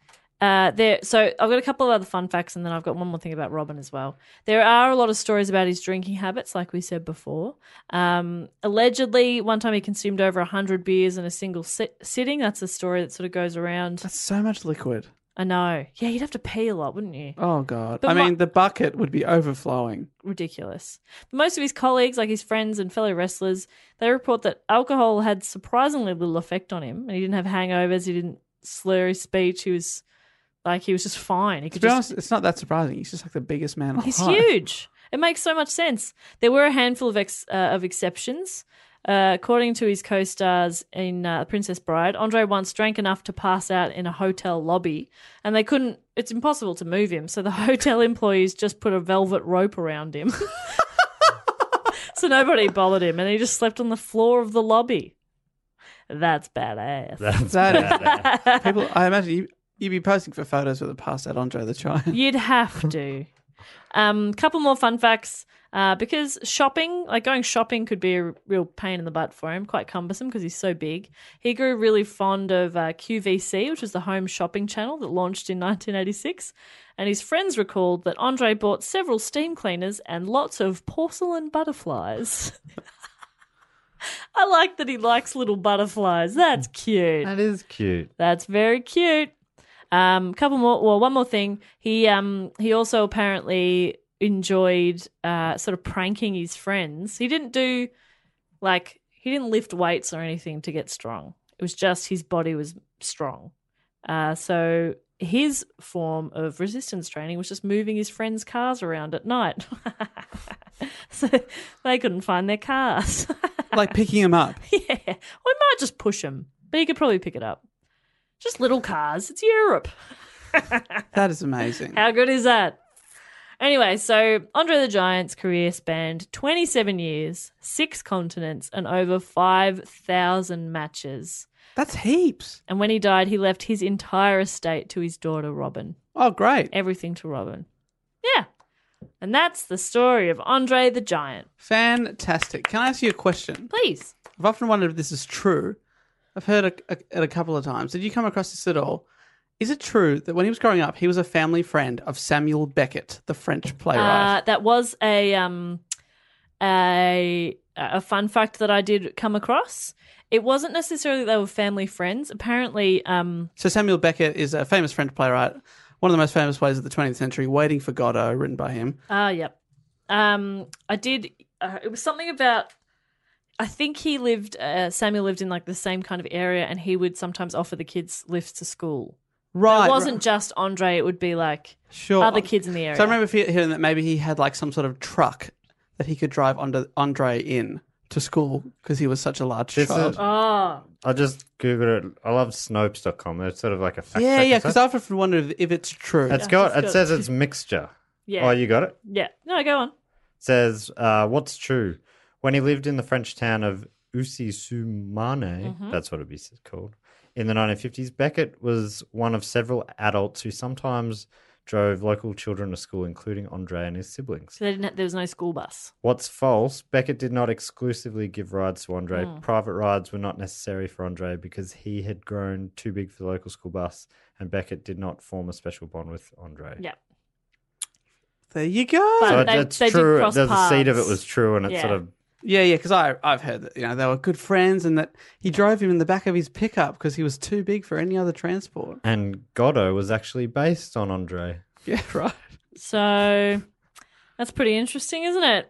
So I've got a couple of other fun facts, and then I've got one more thing about Robin as well. There are a lot of stories about his drinking habits, like we said before. Allegedly, one time he consumed over 100 beers in a single sitting. That's a story that sort of goes around. That's so much liquid. I know. Yeah, you'd have to pee a lot, wouldn't you? Oh, God. But I mean, the bucket would be overflowing. Ridiculous. But most of his colleagues, like his friends and fellow wrestlers, they report that alcohol had surprisingly little effect on him. And he didn't have hangovers. He didn't slur his speech. He was just fine. He To could be just honest, it's not that surprising. He's just like the biggest man alive. He's huge. It makes so much sense. There were a handful of exceptions. According to his co-stars in Princess Bride, Andre once drank enough to pass out in a hotel lobby, and they couldn't. It's impossible to move him, so the hotel employees just put a velvet rope around him, so nobody bothered him, and he just slept on the floor of the lobby. That's badass. That is people. I imagine you'd be posting for photos with a passed out Andre the Giant. You'd have to. Couple more fun facts. Because going shopping could be a real pain in the butt for him, quite cumbersome because he's so big. He grew really fond of QVC, which was the home shopping channel that launched in 1986. And his friends recalled that Andre bought several steam cleaners and lots of porcelain butterflies. I like that he likes little butterflies. That's cute. That is cute. That's very cute. Couple more. Well, one more thing. He also apparently enjoyed sort of pranking his friends. He didn't lift weights or anything to get strong. It was just his body was strong. So his form of resistance training was just moving his friends' cars around at night. So they couldn't find their cars. Like picking him up. Yeah. We might just push him, but he could probably pick it up. Just little cars. It's Europe. That is amazing. How good is that? Anyway, so Andre the Giant's career spanned 27 years, 6 continents, and over 5,000 matches. That's heaps. And when he died, he left his entire estate to his daughter, Robin. Oh, great. Everything to Robin. Yeah. And that's the story of Andre the Giant. Fantastic. Can I ask you a question? Please. I've often wondered if this is true. I've heard it a couple of times. Did you come across this at all? Is it true that when he was growing up, he was a family friend of Samuel Beckett, the French playwright? That was a fun fact that I did come across. It wasn't necessarily they were family friends. Apparently, So Samuel Beckett is a famous French playwright, one of the most famous plays of the 20th century, Waiting for Godot, written by him. Yep. I did. It was something about. I think he lived. Samuel lived in like the same kind of area, and he would sometimes offer the kids lifts to school. Right. It wasn't just Andre. It would be like other kids in the area. So I remember hearing that maybe he had like some sort of truck that he could drive Andre in to school because he was such a large child. I just Googled it. I love Snopes.com. It's sort of like a fact Yeah, check. because I've often wondered if it's true. It says it's mixture. Yeah. Oh, you got it? Yeah. No, go on. It says, what's true? When he lived in the French town of Ussy-sous-Marne, that's what it'd be called, in the 1950s, Beckett was one of several adults who sometimes drove local children to school, including Andre and his siblings. So there was no school bus. What's false, Beckett did not exclusively give rides to Andre. Private rides were not necessary for Andre because he had grown too big for the local school bus, and Beckett did not form a special bond with Andre. Yeah. There you go. But So they it's did true. cross There's a seed of it paths. was true, and it's sort of Yeah, because I've heard that they were good friends and that he drove him in the back of his pickup because he was too big for any other transport. And Godot was actually based on Andre. Yeah, right. So that's pretty interesting, isn't it?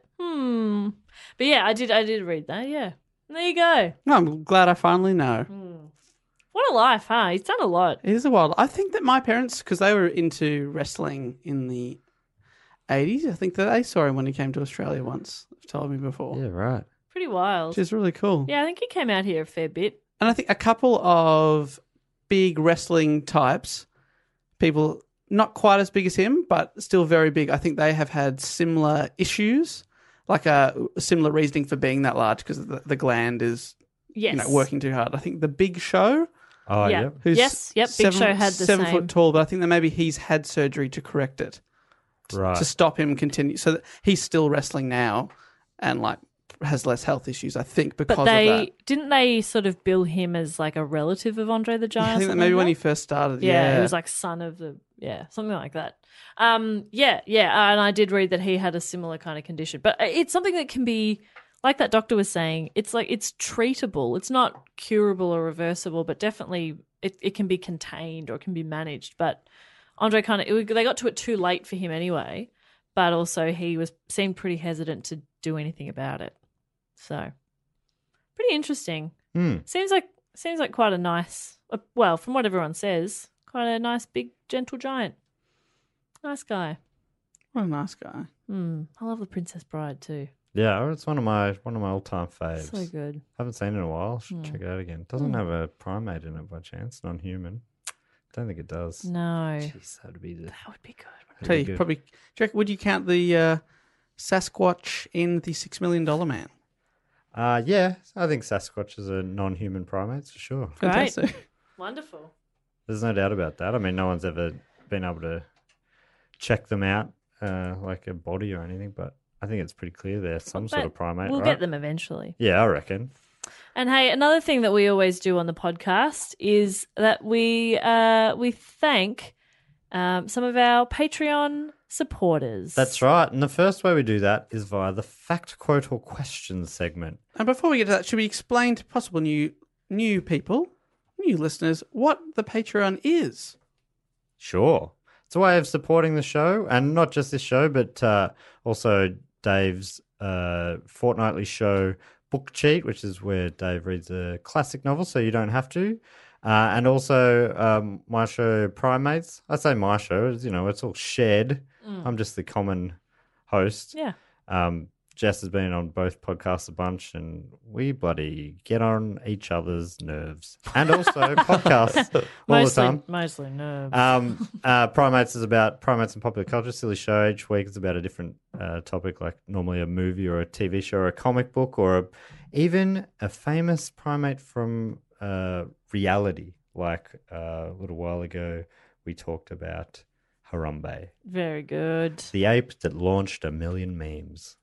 But yeah, I did read that. Yeah. There you go. No, I'm glad I finally know. What a life, huh? He's done a lot. It is a while. I think that my parents, because they were into wrestling in the 80s, I think that they saw him when he came to Australia once. They've told me before. Yeah, right. Pretty wild. Which is really cool. Yeah, I think he came out here a fair bit. And I think a couple of big wrestling types, people not quite as big as him, but still very big, I think they have had similar issues, like a similar reasoning for being that large because the gland is Yes. working too hard. I think the Big Show, Oh, Yeah. yeah. who's Big Show had the 7 same. foot tall, but I think that maybe he's had surgery to correct it. Right. To stop him continue. So that he's still wrestling now and like has less health issues, I think, because But of that. didn't they sort of bill him as like a relative of Andre the Giant? I or think that something maybe like when that? he first started, Yeah, he was like son of the something like that. And I did read that he had a similar kind of condition, but it's something that can be, like that doctor was saying, it's like it's treatable. It's not curable or reversible, but definitely it can be contained or it can be managed. But Andre they got to it too late for him anyway, but also he seemed pretty hesitant to do anything about it. So pretty interesting. Seems like quite a nice, well, from what everyone says, quite a nice, big, gentle giant. Nice guy. What a nice guy. I love The Princess Bride too. Yeah, it's one of my all-time faves. So good. Haven't seen it in a while. Should check it out again. Doesn't have a primate in it by chance. Non-human. Don't think it does. No. Jeez, that would be That would be good. Tell you, probably. Would you count the Sasquatch in the $6 Million Man? Yeah, I think Sasquatch is a non-human primate for sure. Great. Fantastic. Wonderful. There's no doubt about that. I mean, no one's ever been able to check them out like a body or anything, but I think it's pretty clear they're some sort of primate, We'll right? get them eventually. Yeah, I reckon. And hey, another thing that we always do on the podcast is that we thank some of our Patreon supporters. That's right. And the first way we do that is via the fact, quote, or question segment. And before we get to that, should we explain to possible new people, new listeners, what the Patreon is? Sure. It's a way of supporting the show, and not just this show, but also Dave's fortnightly show Book Cheat, which is where Dave reads a classic novel, so you don't have to. And also my show Primates. I say my show, it's all shared. I'm just the common host. Yeah. Jess has been on both podcasts a bunch, and we bloody get on each other's nerves. And also podcasts all the time. Mostly nerves. Primates is about primates and popular culture. Silly show. Each week it's about a different topic, like normally a movie or a TV show or a comic book or even a famous primate from reality. Like a little while ago, we talked about Harambe. Very good. The ape that launched 1 million memes.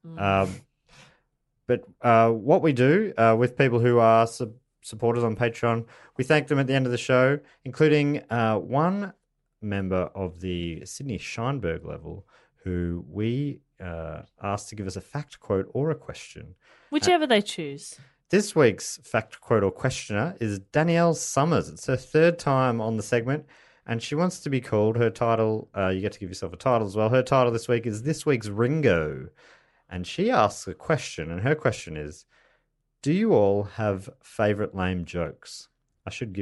But what we do with people who are supporters on Patreon, we thank them at the end of the show, including one member of the Sydney Scheinberg level who we asked to give us a fact, quote, or a question. Whichever they choose. This week's fact, quote, or questioner is Danielle Summers. It's her third time on the segment. And she wants to be called, her title, you get to give yourself a title as well. Her title this week is This Week's Ringo. And she asks a question, and her question is, do you all have favourite lame jokes? I should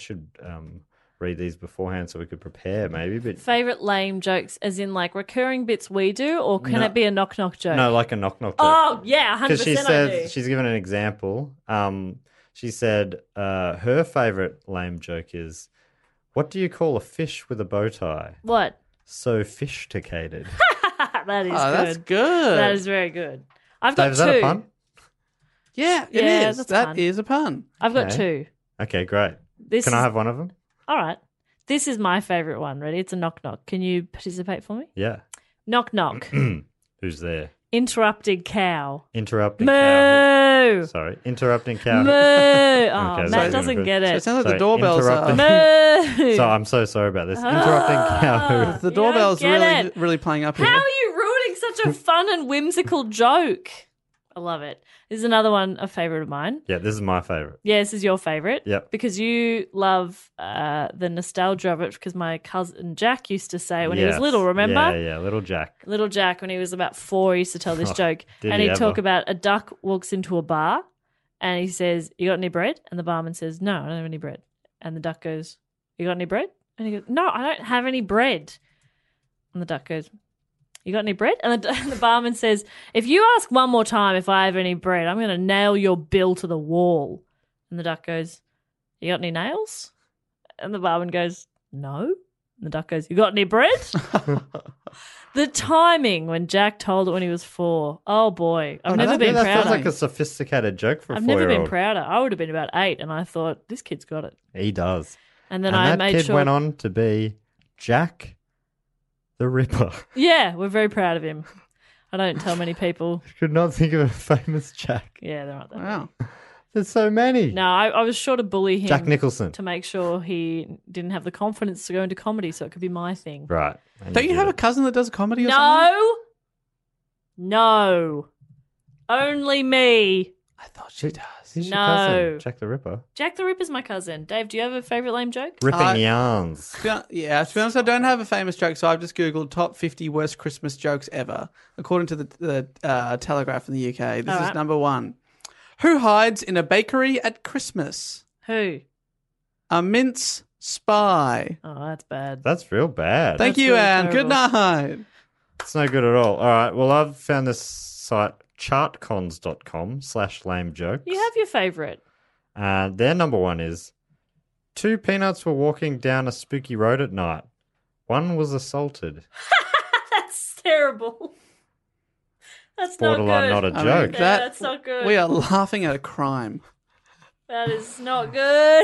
read these beforehand so we could prepare maybe. But Favourite lame jokes as in like recurring bits we do, or can it be a knock-knock joke? No, like a knock-knock joke. Oh, yeah, 100% Because she I said, do. she's given an example. She said her favourite lame joke is, what do you call a fish with a bow tie? What? Sophisticated. That is good. That's good. That is very good. I've got Dave, is two. that a pun? Yeah, it Yeah, is. that's That fun. is a pun. I've got Okay. two. Okay, great. This Can is... I have one of them? All right. This is my favourite one. Ready? It's a knock-knock. Can you participate for me? Yeah. Knock-knock. Who's there? Interrupting cow. Interrupting cow. Moo! Sorry, interrupting cow. Moo! Oh, Okay, Matt so- doesn't get So it. it sounds like Sorry, the doorbells interrupting- Moo! So I'm so sorry about this. Interrupting cow. The You doorbell's don't get really, it. really playing up How here. are you ruining such a fun and whimsical joke? I love it. This is another one, a favourite of mine. Yeah, this is my favourite. Yeah, this is your favourite. Yep. Because you love the nostalgia of it, because my cousin Jack used to say when he was Yes. little, remember? Yeah, little Jack. Little Jack, when he was about 4, he used to tell this joke. did And he he'd talk ever? about a duck walks into a bar and he says, "You got any bread?" And the barman says, "No, I don't have any bread." And the duck goes, "You got any bread?" And he goes, "No, I don't have any bread." And the duck goes, "You got any bread?" And the barman says, "If you ask one more time if I have any bread, I'm going to nail your bill to the wall." And the duck goes, "You got any nails?" And the barman goes, "No." And the duck goes, "You got any bread?" The timing when Jack told it when he was 4. Oh, boy. I've never been that prouder. sounds like a sophisticated joke for a I've 4-year-old. never been prouder. I would have been about 8, and I thought, this kid's got it. He does. And then and I that made kid sure. went on to be Jack the Ripper. Yeah, we're very proud of him. I don't tell many people. Could not think of a famous Jack. Yeah, there aren't that many. Wow. There's so many. No, I was sure to bully him. Jack Nicholson. To make sure he didn't have the confidence to go into comedy, so it could be my thing. Right. And Don't you did have it. a cousin that does comedy or something? No. Only me. I thought she does. Who's your No. cousin? Jack the Ripper. Jack the Ripper's my cousin. Dave, do you have a favourite lame joke? Ripping yarns. Yeah, to be honest, I don't have a famous joke, so I've just Googled top 50 worst Christmas jokes ever. According to the Telegraph in the UK, this All is right. number 1. Who hides in a bakery at Christmas? Who? A mince spy. Oh, that's bad. That's real bad. Thank That's you, really Anne. Good terrible. night. It's no good at all. All right. Well, I've found this site, chartcons.com/lame jokes. You have your favourite. Their number 1 is 2 peanuts were walking down a spooky road at night. One was assaulted. That's terrible. That's Borderline not not good. a I joke. mean, Yeah, that's not good. We are laughing at a crime. That is not good.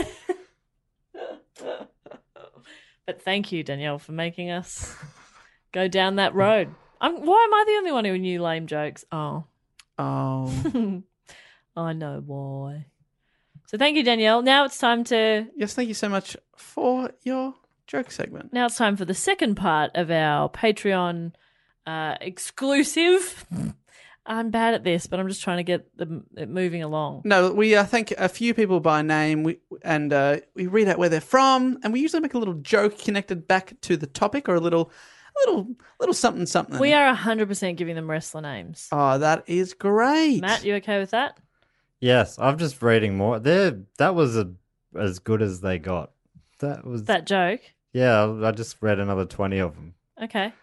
But thank you, Danielle, for making us go down that road. Why am I the only one who knew lame jokes? Oh, Oh. I know why. So thank you, Danielle. Now it's time to. Yes, thank you so much for your joke segment. Now it's time for the second part of our Patreon exclusive. I'm bad at this, but I'm just trying to get it moving along. No, we thank a few people by name, we read out where they're from, and we usually make a little joke connected back to the topic or a little something. We are 100% giving them wrestler names. Oh, that is great. Matt, you okay with that? Yes, I'm just reading more. That was as good as they got. That was That joke? Yeah, I just read another 20 of them. Okay.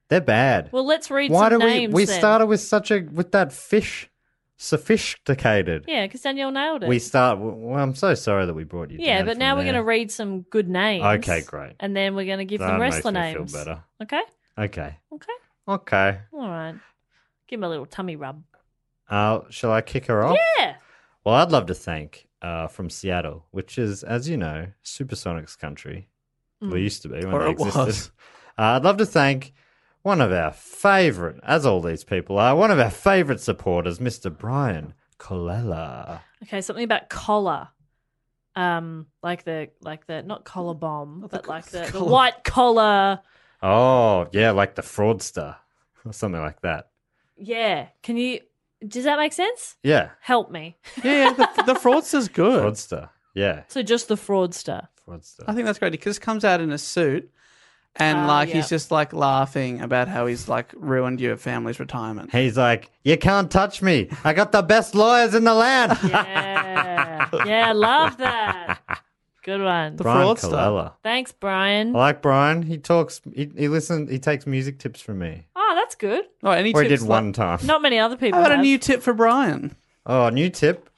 They're bad. Well, let's read Why some do names we then. started with that fish, sophisticated. Yeah, because Danielle nailed it. Well, I'm so sorry that we brought you. Yeah, down but from now we're there. going to read some good names. Okay, great. And then we're going to give That them makes wrestler me names. feel better. Okay? Okay. Okay. Okay. All right. Give him a little tummy rub. Shall I kick her off? Yeah. Well, I'd love to thank from Seattle, which is, as you know, Supersonics country. Well, it used to be when Or they it existed. was. I'd love to thank one of our favourite, as all these people are, one of our favourite supporters, Mr. Brian Colella. Okay, something about collar. Like the not collar bomb, but like the white collar. Oh, yeah, like the fraudster or something like that. Yeah. Does that make sense? Yeah, Help me. Yeah, the fraudster's good. fraudster. Yeah, So just the fraudster. fraudster. I think that's great because he comes out in a suit and yeah. he's just like laughing about how he's like ruined your family's retirement. He's like, you can't touch me. I got the best lawyers in the land. Yeah. Yeah, love that. Good one. Brian fraudster. Colella. Thanks, Brian. I like Brian. He talks. He listens. He takes music tips from me. Oh, that's good. Oh, any Or he tips did like- one time. Not many other people How about a have. new tip for Brian? Oh, new tip.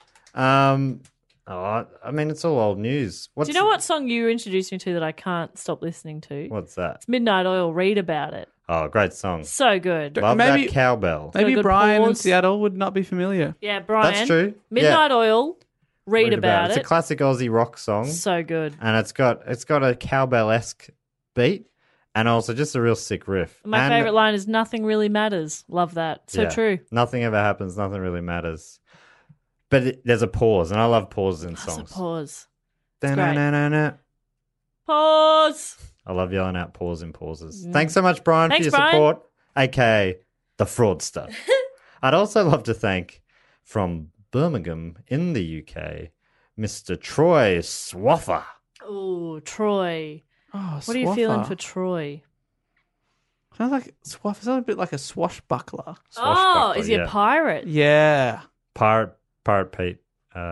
I mean, it's all old news. Do you know what song you introduced me to that I can't stop listening to? What's that? It's Midnight Oil. Read about it. Oh, great song. So good. Love Maybe- that cowbell. Got a Maybe good Brian in pause. Seattle would not be familiar. Yeah, Brian. That's true. Midnight Oil. Read about It's it. a classic Aussie rock song, So good. and it's got a cowbell-esque beat, and also just a real sick riff. My And- favorite line is "Nothing really matters." Love that. So yeah, true. Nothing ever happens. Nothing really matters. But there's a pause, and I love pauses in That's a songs. pause. Da-na-na-na-na. Pause. I love yelling out pause in pauses. Thanks so much, Brian, Thanks, for your Brian. support, aka the fraudster. I'd also love to thank from Birmingham in the UK, Mr. Troy Swaffer. Oh, Troy. Oh, What are you feeling Swaffer. for Troy? Sounds like Swaffer. Sounds a bit like a swashbuckler. Oh, Swashbuckler, is he yeah. a pirate? Yeah. Pirate Pete.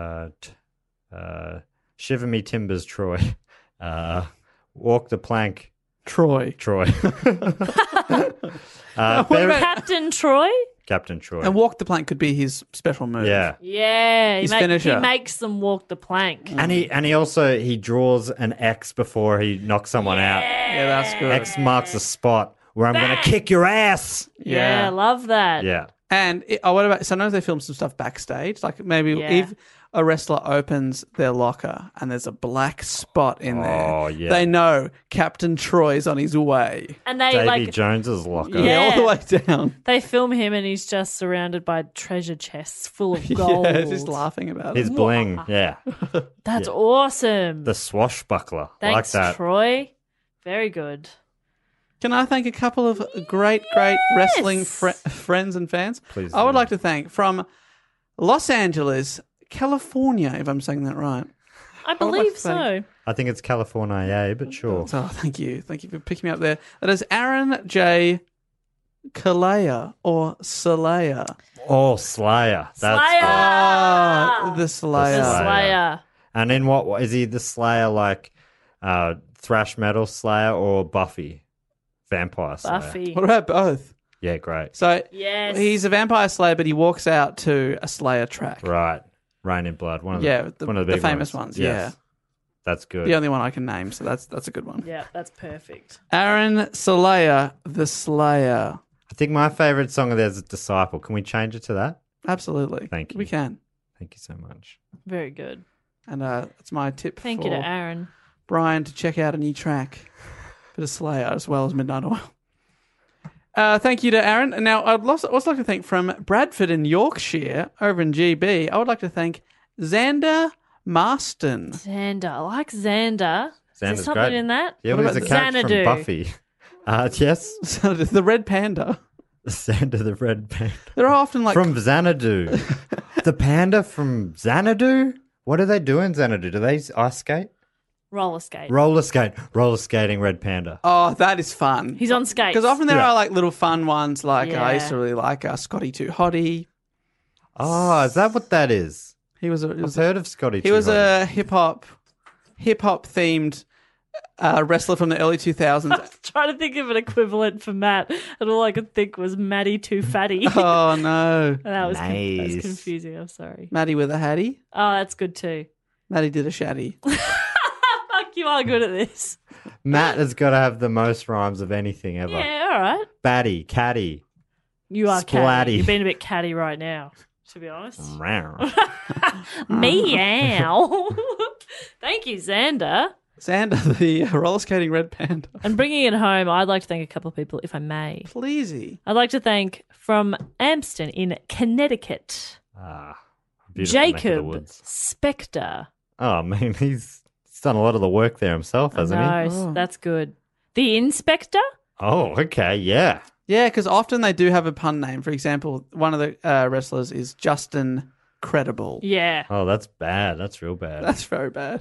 Shiver me timbers, Troy. Walk the plank, Troy. Troy. What Very- about- Captain Troy? Captain Troy. And walk the plank could be his special move. Yeah. Yeah, His he finisher. makes them walk the plank. And he also draws an X before he knocks someone out. Yeah, that's good. X marks the spot where I'm going to kick your ass. Yeah, love that. Yeah. And what about sometimes they film some stuff backstage? Like maybe Yeah. if a wrestler opens their locker and there's a black spot in there, Oh, yeah. they know Captain Troy's on his way. And they Davy Jones's locker. Yeah. All the way down. They film him and he's just surrounded by treasure chests full of gold. Yeah, just laughing about His it. bling. Yeah. That's awesome. The swashbuckler. Thanks, like that. Troy. Very good. Can I thank a couple of great wrestling friends and fans? Please I would do. like to thank from Los Angeles, California, if I'm saying that right. I would like believe to so. thank- I think it's California, but sure. So thank you. Thank you for picking me up there. That is Aaron J. Kalea or Salaya. Oh, Slayer. That's Slayer! good. Ah, the The Slayer. Slayer. Slayer. And in what is he the Slayer like thrash metal Slayer or Buffy? Vampire Slayer. Buffy. What about both? Yeah, great. So Yes. he's a vampire slayer, but he walks out to a Slayer track. Right. Rain in Blood. One of Yeah, one of the the big famous ones, Yes. yeah. That's good. The only one I can name, so that's a good one. Yeah, that's perfect. Aaron Salaya, the Slayer. I think my favorite song of theirs is Disciple. Can we change it to that? Absolutely. Thank you. We can. Thank you so much. Very good. And it's my tip Thank for you to Aaron. Brian to check out a new track for the Slayer as well as Midnight Oil. Thank you to Aaron. And now I'd also like to thank from Bradford in Yorkshire over in GB. I would like to thank Xander Marston. Xander. I like Xander. Is there Xander's something great. in that? Yeah, What well, he's a about character Xanadu? from Buffy. Yes. The Red Panda. Xander the Red Panda. There are often like From Xanadu. The panda from Xanadu? What do they do in Xanadu? Do they ice skate? Roller skate. Roller skate. Roller skating Red Panda. oh, that is fun. He's on skates. Because often there Yeah. are like little fun ones. Like I used Yeah. to really like Scotty Too Hottie. Oh, is that what that is? He was I've heard of Scotty. he was a hip hop themed wrestler from the early 2000s. Trying to think of an equivalent for Matt, and all I could think was Matty Too Fatty. Oh, no. And that was Nice. confusing. I'm sorry. Maddie with a hattie. Oh, that's good too. Maddie did a shatty. Fuck, you are good at this. Matt has got to have the most rhymes of anything ever. Yeah, all right. Batty, caddy. You are Splatty. catty. You're being a bit catty right now, to be honest. Meow. Meow. Thank you, Xander. Xander, the roller skating red panda. And bringing it home, I'd like to thank a couple of people, if I may. Pleasey. I'd like to thank from Amston in Connecticut, Beautiful neck of the Jacob woods. Spector. Oh, I mean, he's done a lot of the work there himself, hasn't he? Nice, that's good. The Inspector. Oh, okay, yeah. Yeah, because often they do have a pun name. For example, one of the wrestlers is Justin Credible. Yeah. Oh, that's bad. That's real bad. That's very bad.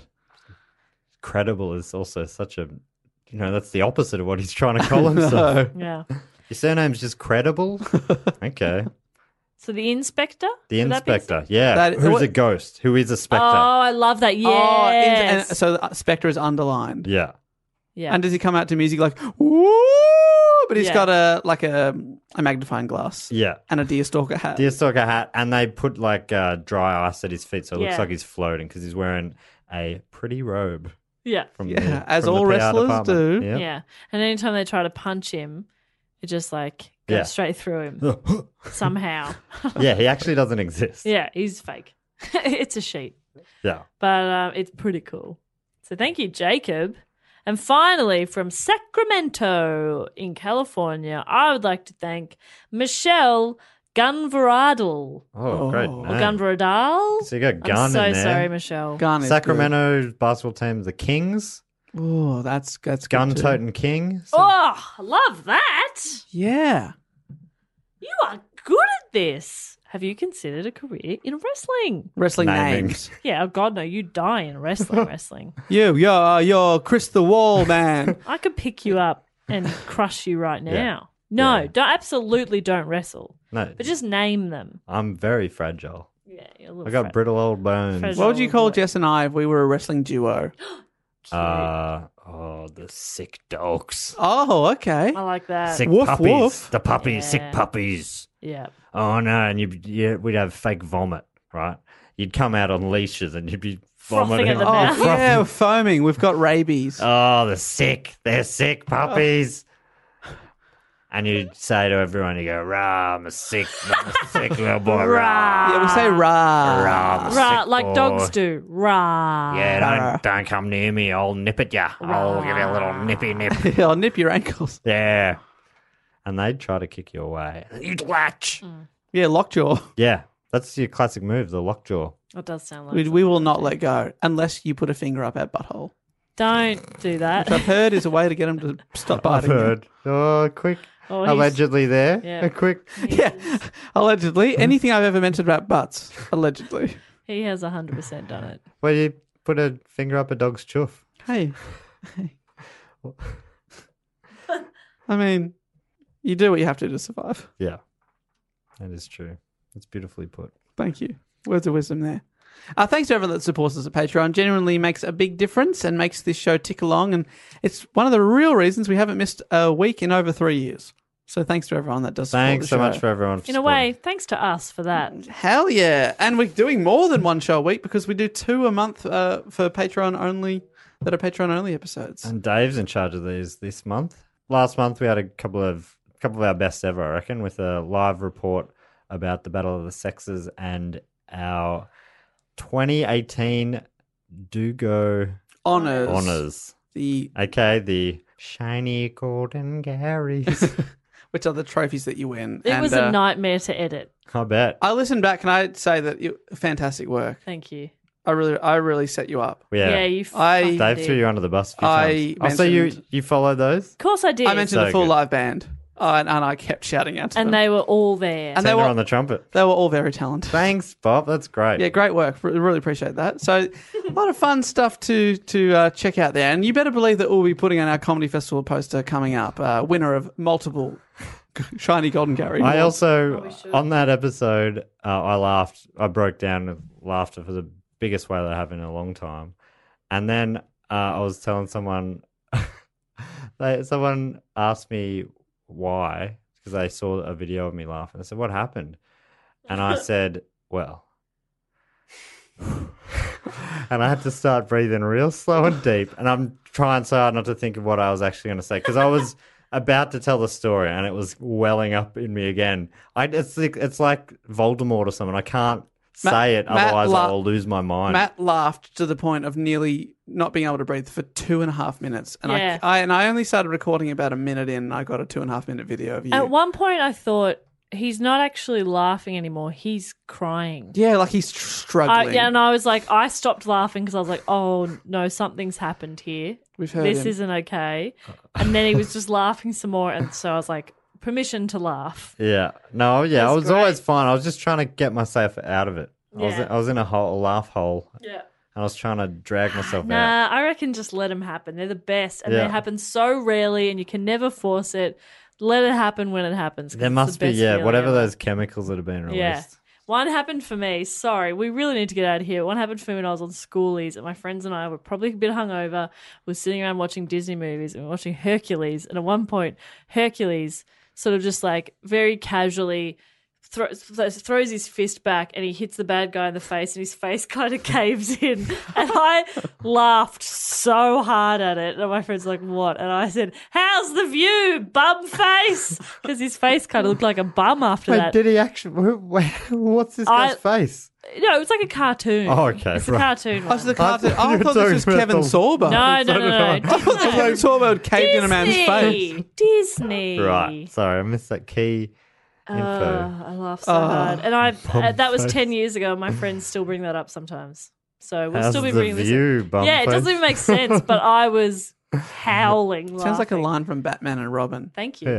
Credible is also such a, that's the opposite of what he's trying to call himself. Yeah. Your surname's just Credible? Okay. So the Inspector. The Would that be Inspector, yeah. Who's a ghost? Who is a spectre? Oh, I love that. Yes. Oh, and so the Spectre is underlined. Yeah. Yeah. And does he come out to music like, woo? But he's Yeah. got a magnifying glass. Yeah. And a deerstalker hat. Deerstalker hat, and they put like dry ice at his feet, so it looks Yeah. like he's floating because he's wearing a pretty robe. Yeah. From Yeah, the, as from the all PR wrestlers department. do. Yep. Yeah. And anytime they try to punch him, it just like goes Yeah. straight through him somehow. Yeah, he actually doesn't exist. Yeah, he's fake. It's a sheet. Yeah. But it's pretty cool. So thank you, Jacob. And finally, from Sacramento in California, I would like to thank Michelle Gunvaradal. Oh, great. Or name. Gunvaradal? So you got Gun I'm so in there. sorry, Michelle. Gun is Sacramento basketball team, the Kings. Oh, that's good Gun too. toting King. So- Oh, I love that. Yeah. You are good at this. Have you considered a career in wrestling? Wrestling Naming. names. Yeah, oh God, no, you die in wrestling. You're Chris the Wall, man. I could pick you up and crush you right now. Yeah. No, Yeah. absolutely don't wrestle. No, But just name them. I'm very fragile. Yeah, you're a little I got brittle old bones. fragile. What would you call Boy. Jess and I if we were a wrestling duo? The sick dogs. Oh, okay. I like that. Sick Woof, puppies. woof. The puppies, Yeah. sick puppies. Yeah. Oh no, and we'd have fake vomit, right? You'd come out on leashes and you'd be Frothing vomiting. at the Oh, mouth. yeah, foaming. We've got rabies. Oh, they're sick puppies. And you'd say to everyone, you go, rah, I'm a sick little boy, rah. Yeah, we say rah. Rah, I'm a Rah, sick like boy. dogs do. Rah. Yeah, don't come near me, I'll nip at ya. I'll give you a little nippy nip. I'll nip your ankles. Yeah. And they'd try to kick you away. You'd latch. Yeah, lockjaw. Yeah, that's your classic move, the lockjaw. That does sound like We will not let go unless you put a finger up our butthole. Don't do that. Which I've heard is a way to get them to stop I've biting. you. heard. Oh, quick. Oh, he's- Allegedly there. Yeah. A quick. Yeah, allegedly. Anything I've ever mentioned about butts, allegedly. He has 100% done it. Where you put a finger up a dog's chuff. Hey. I mean, you do what you have to survive. Yeah, that is true. That's beautifully put. Thank you. Words of wisdom there. Thanks to everyone that supports us at Patreon. Genuinely makes a big difference and makes this show tick along. And it's one of the real reasons we haven't missed a week in over 3 years. So thanks to everyone that does support Thanks the so show. much for everyone. For In a way, thanks to us for that. Hell yeah. And we're doing more than one show a week because we do 2 a month for Patreon only, that are Patreon only episodes. And Dave's in charge of these this month. Last month we had a couple of our best ever, I reckon, with a live report about the Battle of the Sexes and our 2018 Dugo Honours. The the shiny golden Garys. which are the trophies that you win. It And, was a nightmare to edit. I bet. I listened back and I'd say that fantastic work. Thank you. I really set you up. Yeah, you I- fucking Dave did. threw you under the bus a few I times. So mentioned- you followed those? Of course I did. I mentioned So the full good. live band. And I kept shouting out to and them. they were all there. And they Tenor were on the trumpet. they were all very talented. Thanks, Bob. That's great. Yeah, great work. Really appreciate that. So a lot of fun stuff to check out there. And you better believe that we'll be putting on our Comedy Festival poster coming up. Winner of multiple shiny golden Gary. I awards. also, on that episode, I laughed. I broke down with laughter for the biggest way that I have in a long time. And then I was telling someone, someone asked me why, because they saw a video of me laughing. I said, what happened? And I said, well, and I had to start breathing real slow and deep. And I'm trying so hard not to think of what I was actually going to say, because I was about to tell the story and it was welling up in me again. It's like Voldemort or something. I can't say it, otherwise I'll lose my mind. Matt laughed to the point of nearly not being able to breathe for 2.5 minutes. And Yeah. I only started recording about a minute in, and I got a 2.5 minute video of you. At one point, I thought he's not actually laughing anymore. He's crying. Yeah, like he's struggling. And I was like, I stopped laughing because I was like, oh no, something's happened here. We've heard this him. isn't okay. And then he was just laughing some more, and so I was like, permission to laugh. Yeah. No, yeah, I was great. always fine. I was just trying to get myself out of it. Yeah. I was in a laugh hole. Yeah. And I was trying to drag myself out. Nah, I reckon just let them happen. They're the best, and Yeah. they happen so rarely, and you can never force it. Let it happen when it happens. 'cause There it's must the be, best yeah, feeling whatever ever. those chemicals that have been released. Yeah. One happened for me. Sorry, we really need to get out of here. One happened for me when I was on schoolies, and my friends and I were probably a bit hungover. We were sitting around watching Disney movies, and we were watching Hercules. And at one point, Hercules sort of just like very casually throws his fist back, and he hits the bad guy in the face, and his face kind of caves in. And I laughed so hard at it. And my friend's like, what? And I said, how's the view, bum face? Because his face kind of looked like a bum after Wait, that. did he actually? What's this guy's face? No, it's like a cartoon. Oh, okay, It's right. a cartoon Oh, one. so the cartoon. thought I you were thought this was talking about Kevin the- Sorbo. No. I thought Kevin Sorbo had caved in a man's face. Disney. Right. Sorry, I missed that key info. I laughed so hard. And that was face. 10 years ago. My friends still bring that up sometimes. So we'll How's still be the bringing view, this bum up. Yeah, it face? doesn't even make sense, but I was howling Sounds like a laughing. line from Batman and Robin. Thank you. Yeah.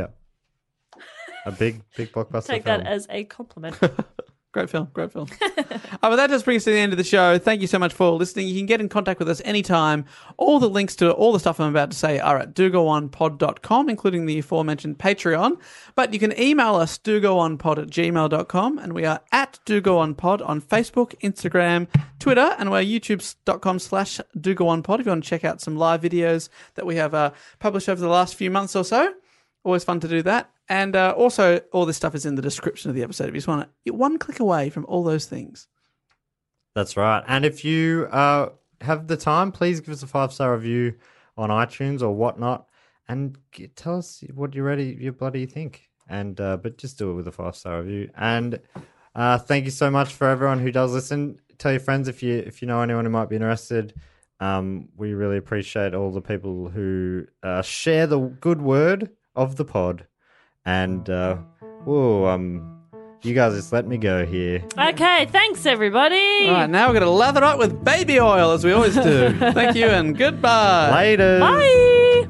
A big blockbuster Take film. that as a compliment. Great film. Well, that just brings us to the end of the show. Thank you so much for listening. You can get in contact with us anytime. All the links to all the stuff I'm about to say are at dogoonpod.com, including the aforementioned Patreon. But you can email us, dogoonpod@gmail.com, and we are at dogoonpod on Facebook, Instagram, Twitter, and we're youtube.com/dogoonpod if you want to check out some live videos that we have published over the last few months or so. Always fun to do that. And also, all this stuff is in the description of the episode if you just want to get one click away from all those things. That's right. And if you have the time, please give us a 5-star review on iTunes or whatnot, and tell us what you bloody think. And but just do it with a 5-star review. And thank you so much for everyone who does listen. Tell your friends if you know anyone who might be interested. We really appreciate all the people who share the good word of the pod. And you guys just let me go here. Okay, thanks everybody. All right, now we're going to lather up with baby oil as we always do. Thank you and goodbye. Later. Bye.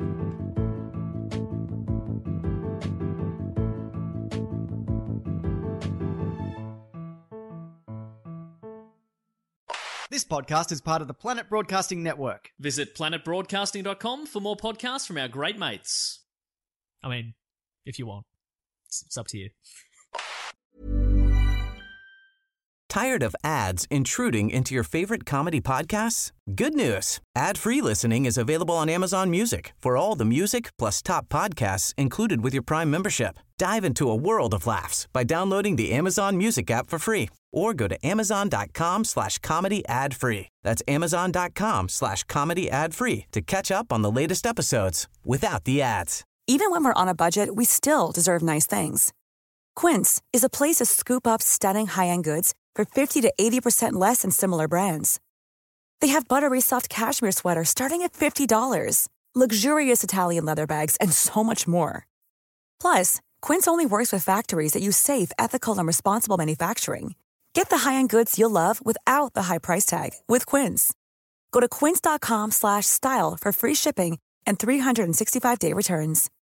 This podcast is part of the Planet Broadcasting Network. Visit planetbroadcasting.com for more podcasts from our great mates. I mean, if you want. It's up to you. Tired of ads intruding into your favorite comedy podcasts? Good news. Ad-free listening is available on Amazon Music for all the music plus top podcasts included with your Prime membership. Dive into a world of laughs by downloading the Amazon Music app for free or go to amazon.com/comedy ad-free. That's amazon.com/comedy ad-free to catch up on the latest episodes without the ads. Even when we're on a budget, we still deserve nice things. Quince is a place to scoop up stunning high-end goods for 50 to 80% less than similar brands. They have buttery soft cashmere sweaters starting at $50, luxurious Italian leather bags, and so much more. Plus, Quince only works with factories that use safe, ethical, and responsible manufacturing. Get the high-end goods you'll love without the high price tag with Quince. Go to quince.com/style for free shipping and 365-day returns.